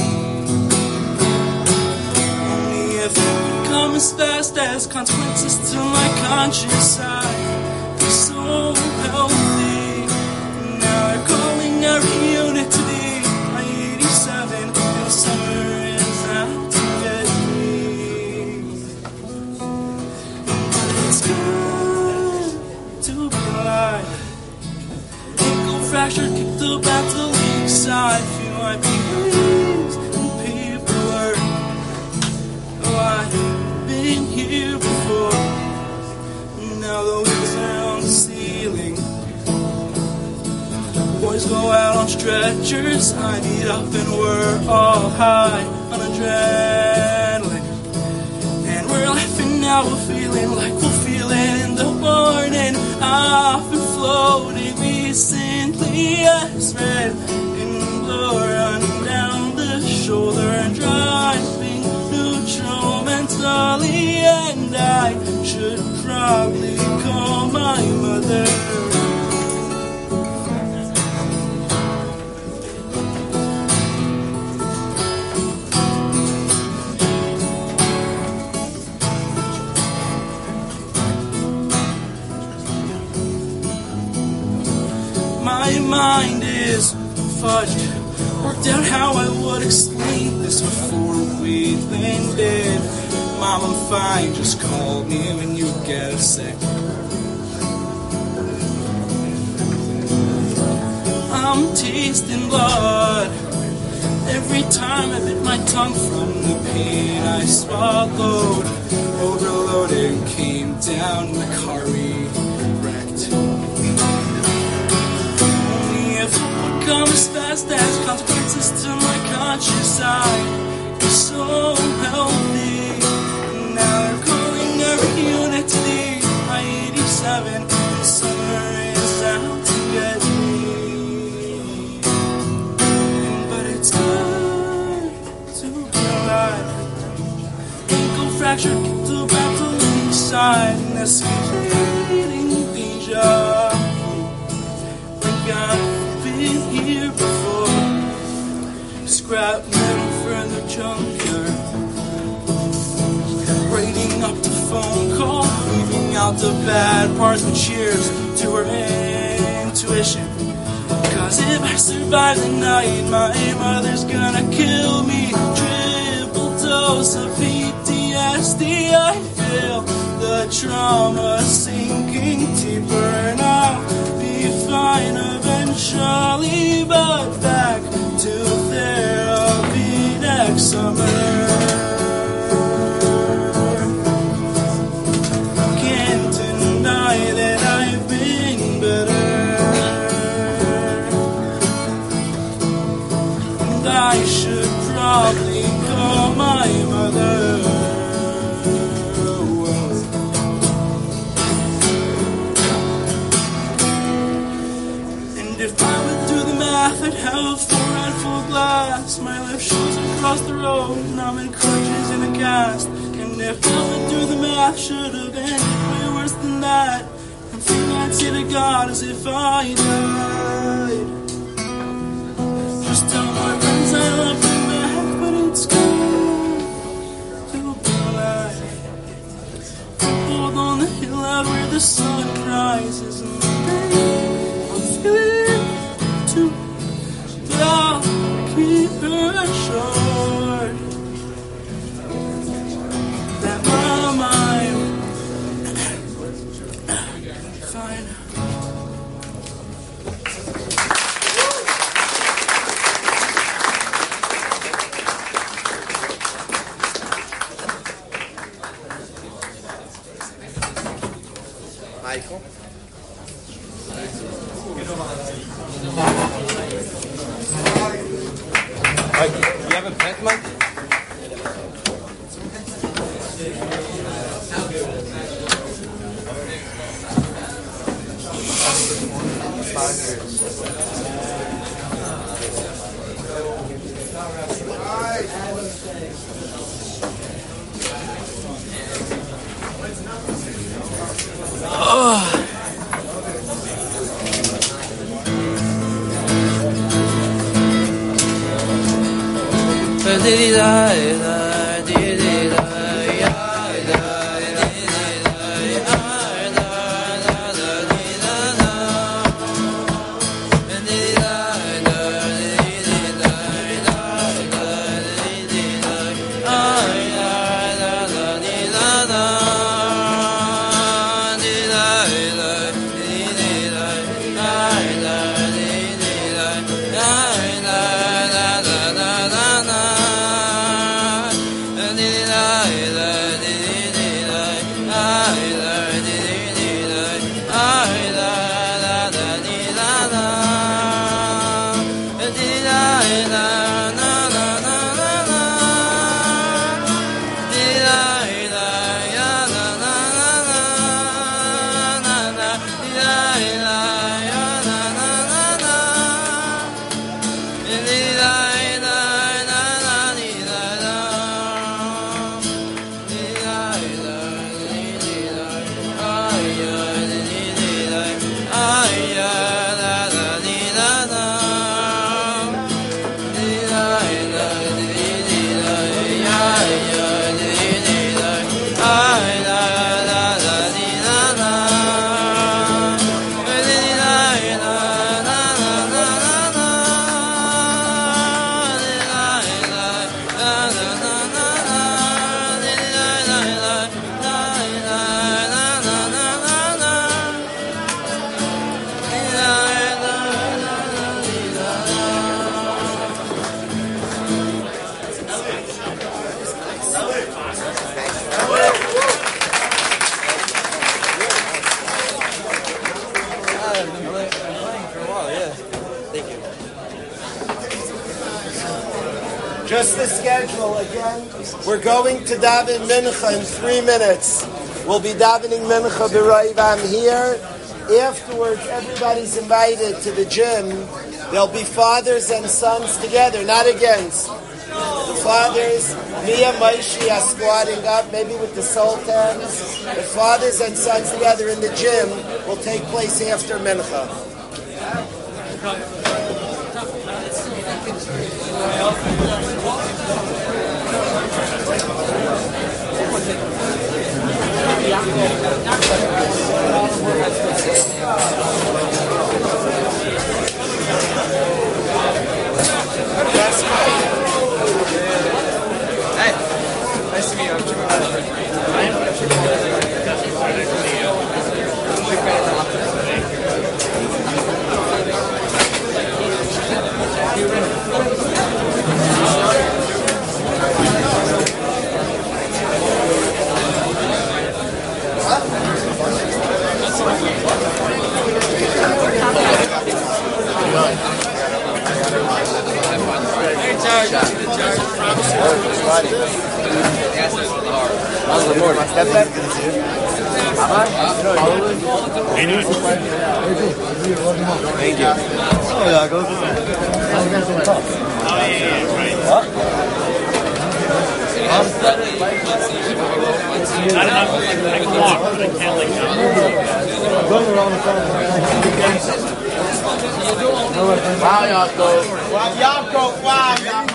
S8: Come as fast as consequences to my conscious eye. Be so healthy. Now they're calling every unit to be my eighty-seven, and the summer is out to get me. But it's good to be alive. Ankle fractured, kicked about the weak side. Feel like bees and paperwork. Oh, I been here before. Now the wheels are on the ceiling. Boys go out on stretchers. I need up and we're all high on adrenaline. And we're laughing now, we're feeling like we'll feel it in the morning. I've been floating recently as red and blue running down the shoulder and driving neutral mentally, and I should probably call my mother. My mind is fudged. Worked out how I would explain this before we landed. Mom, I'm fine, just call me when you get sick. I'm tasting blood every time I bit my tongue from the pain I swallowed. Overloaded, came down in the car we wrecked. Only if it would come as fast as consequences to my conscious eye. You're so healthy. Now they're calling every unit to the I eighty-seven. The summer is out to get me. But it's good to be alive. Ankle fractured, kicked the battle inside. And that's fleeting danger. Like I've been here before. Scrap metal for the junkyard. Writing up the phone call, leaving out the bad parts with cheers to her intuition. Cause if I survive the night, my mother's gonna kill me. Triple dose of P T S D, I feel the trauma sinking deeper. And I'll be fine eventually, but back to therapy next summer. I should probably call my mother. And if I would do the math, I'd have four at full glass. My left shoulder across the road, and I'm in crutches in a cast. And if I would do the math, should have ended way worse than that. And thing I'd say to God is if I died. Just tell my friends I love them back, but it's good to be alive. Hold on the hill out where the sun rises, and I'm feeling too, but I'll keep it short. That my mind, fine.
S2: Michael?
S9: Mike, you have a pen, Mike?
S8: Na
S2: usual, again, we're going to daven mincha in three minutes. We'll be davening mincha b'rayv. I'm here. Afterwards, everybody's invited to the gym. There'll be fathers and sons together, not against. The fathers, me and Maishi are squatting up, maybe with the sultans. The fathers and sons together in the gym will take place after mincha.
S8: Hey, nice to meet you.
S9: Thank you. Oh, yeah, go for that. Oh, yeah, yeah, right. What? Not enough. I can walk, but I can't like jump.
S6: Wow, Yaakov. Wow, Yaakov. Wow,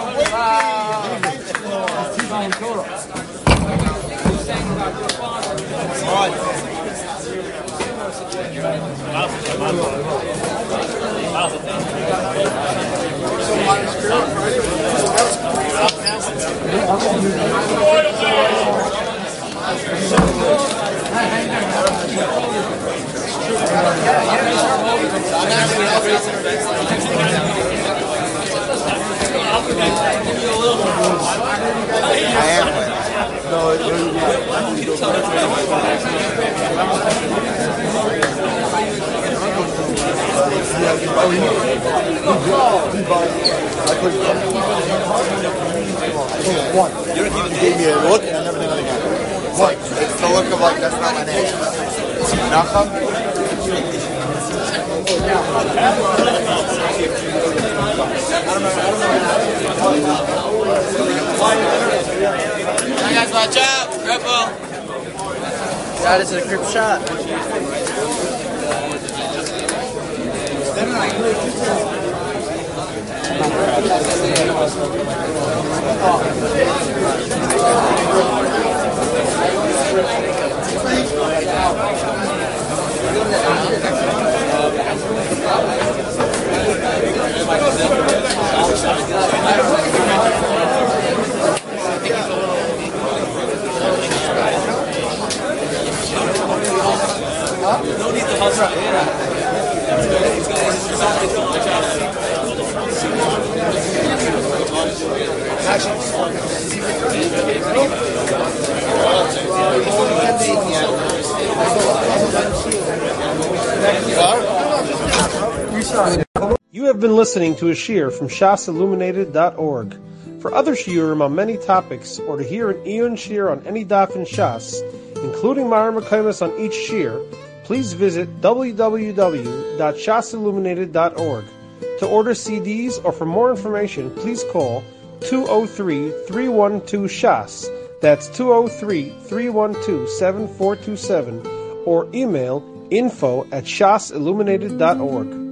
S9: I am. No, it You don't even gave me a look and I never did it again. What? It's the look of like, that's not my name. Nachum?
S8: Hey guys, watch out! Rebel!
S6: God, it's a crib shot.
S1: You have been listening to a shiur from shas illuminated dot org. For other shiurim on many topics, or to hear an iyun shiur on any daf in Shas, including Mara Mekaymas on each shiur, please visit w w w dot shas illuminated dot org. To order C Ds or for more information, please call two oh three, three one two, shas. That's two oh three, three one two, seven four two seven, or email info at shas illuminated dot org.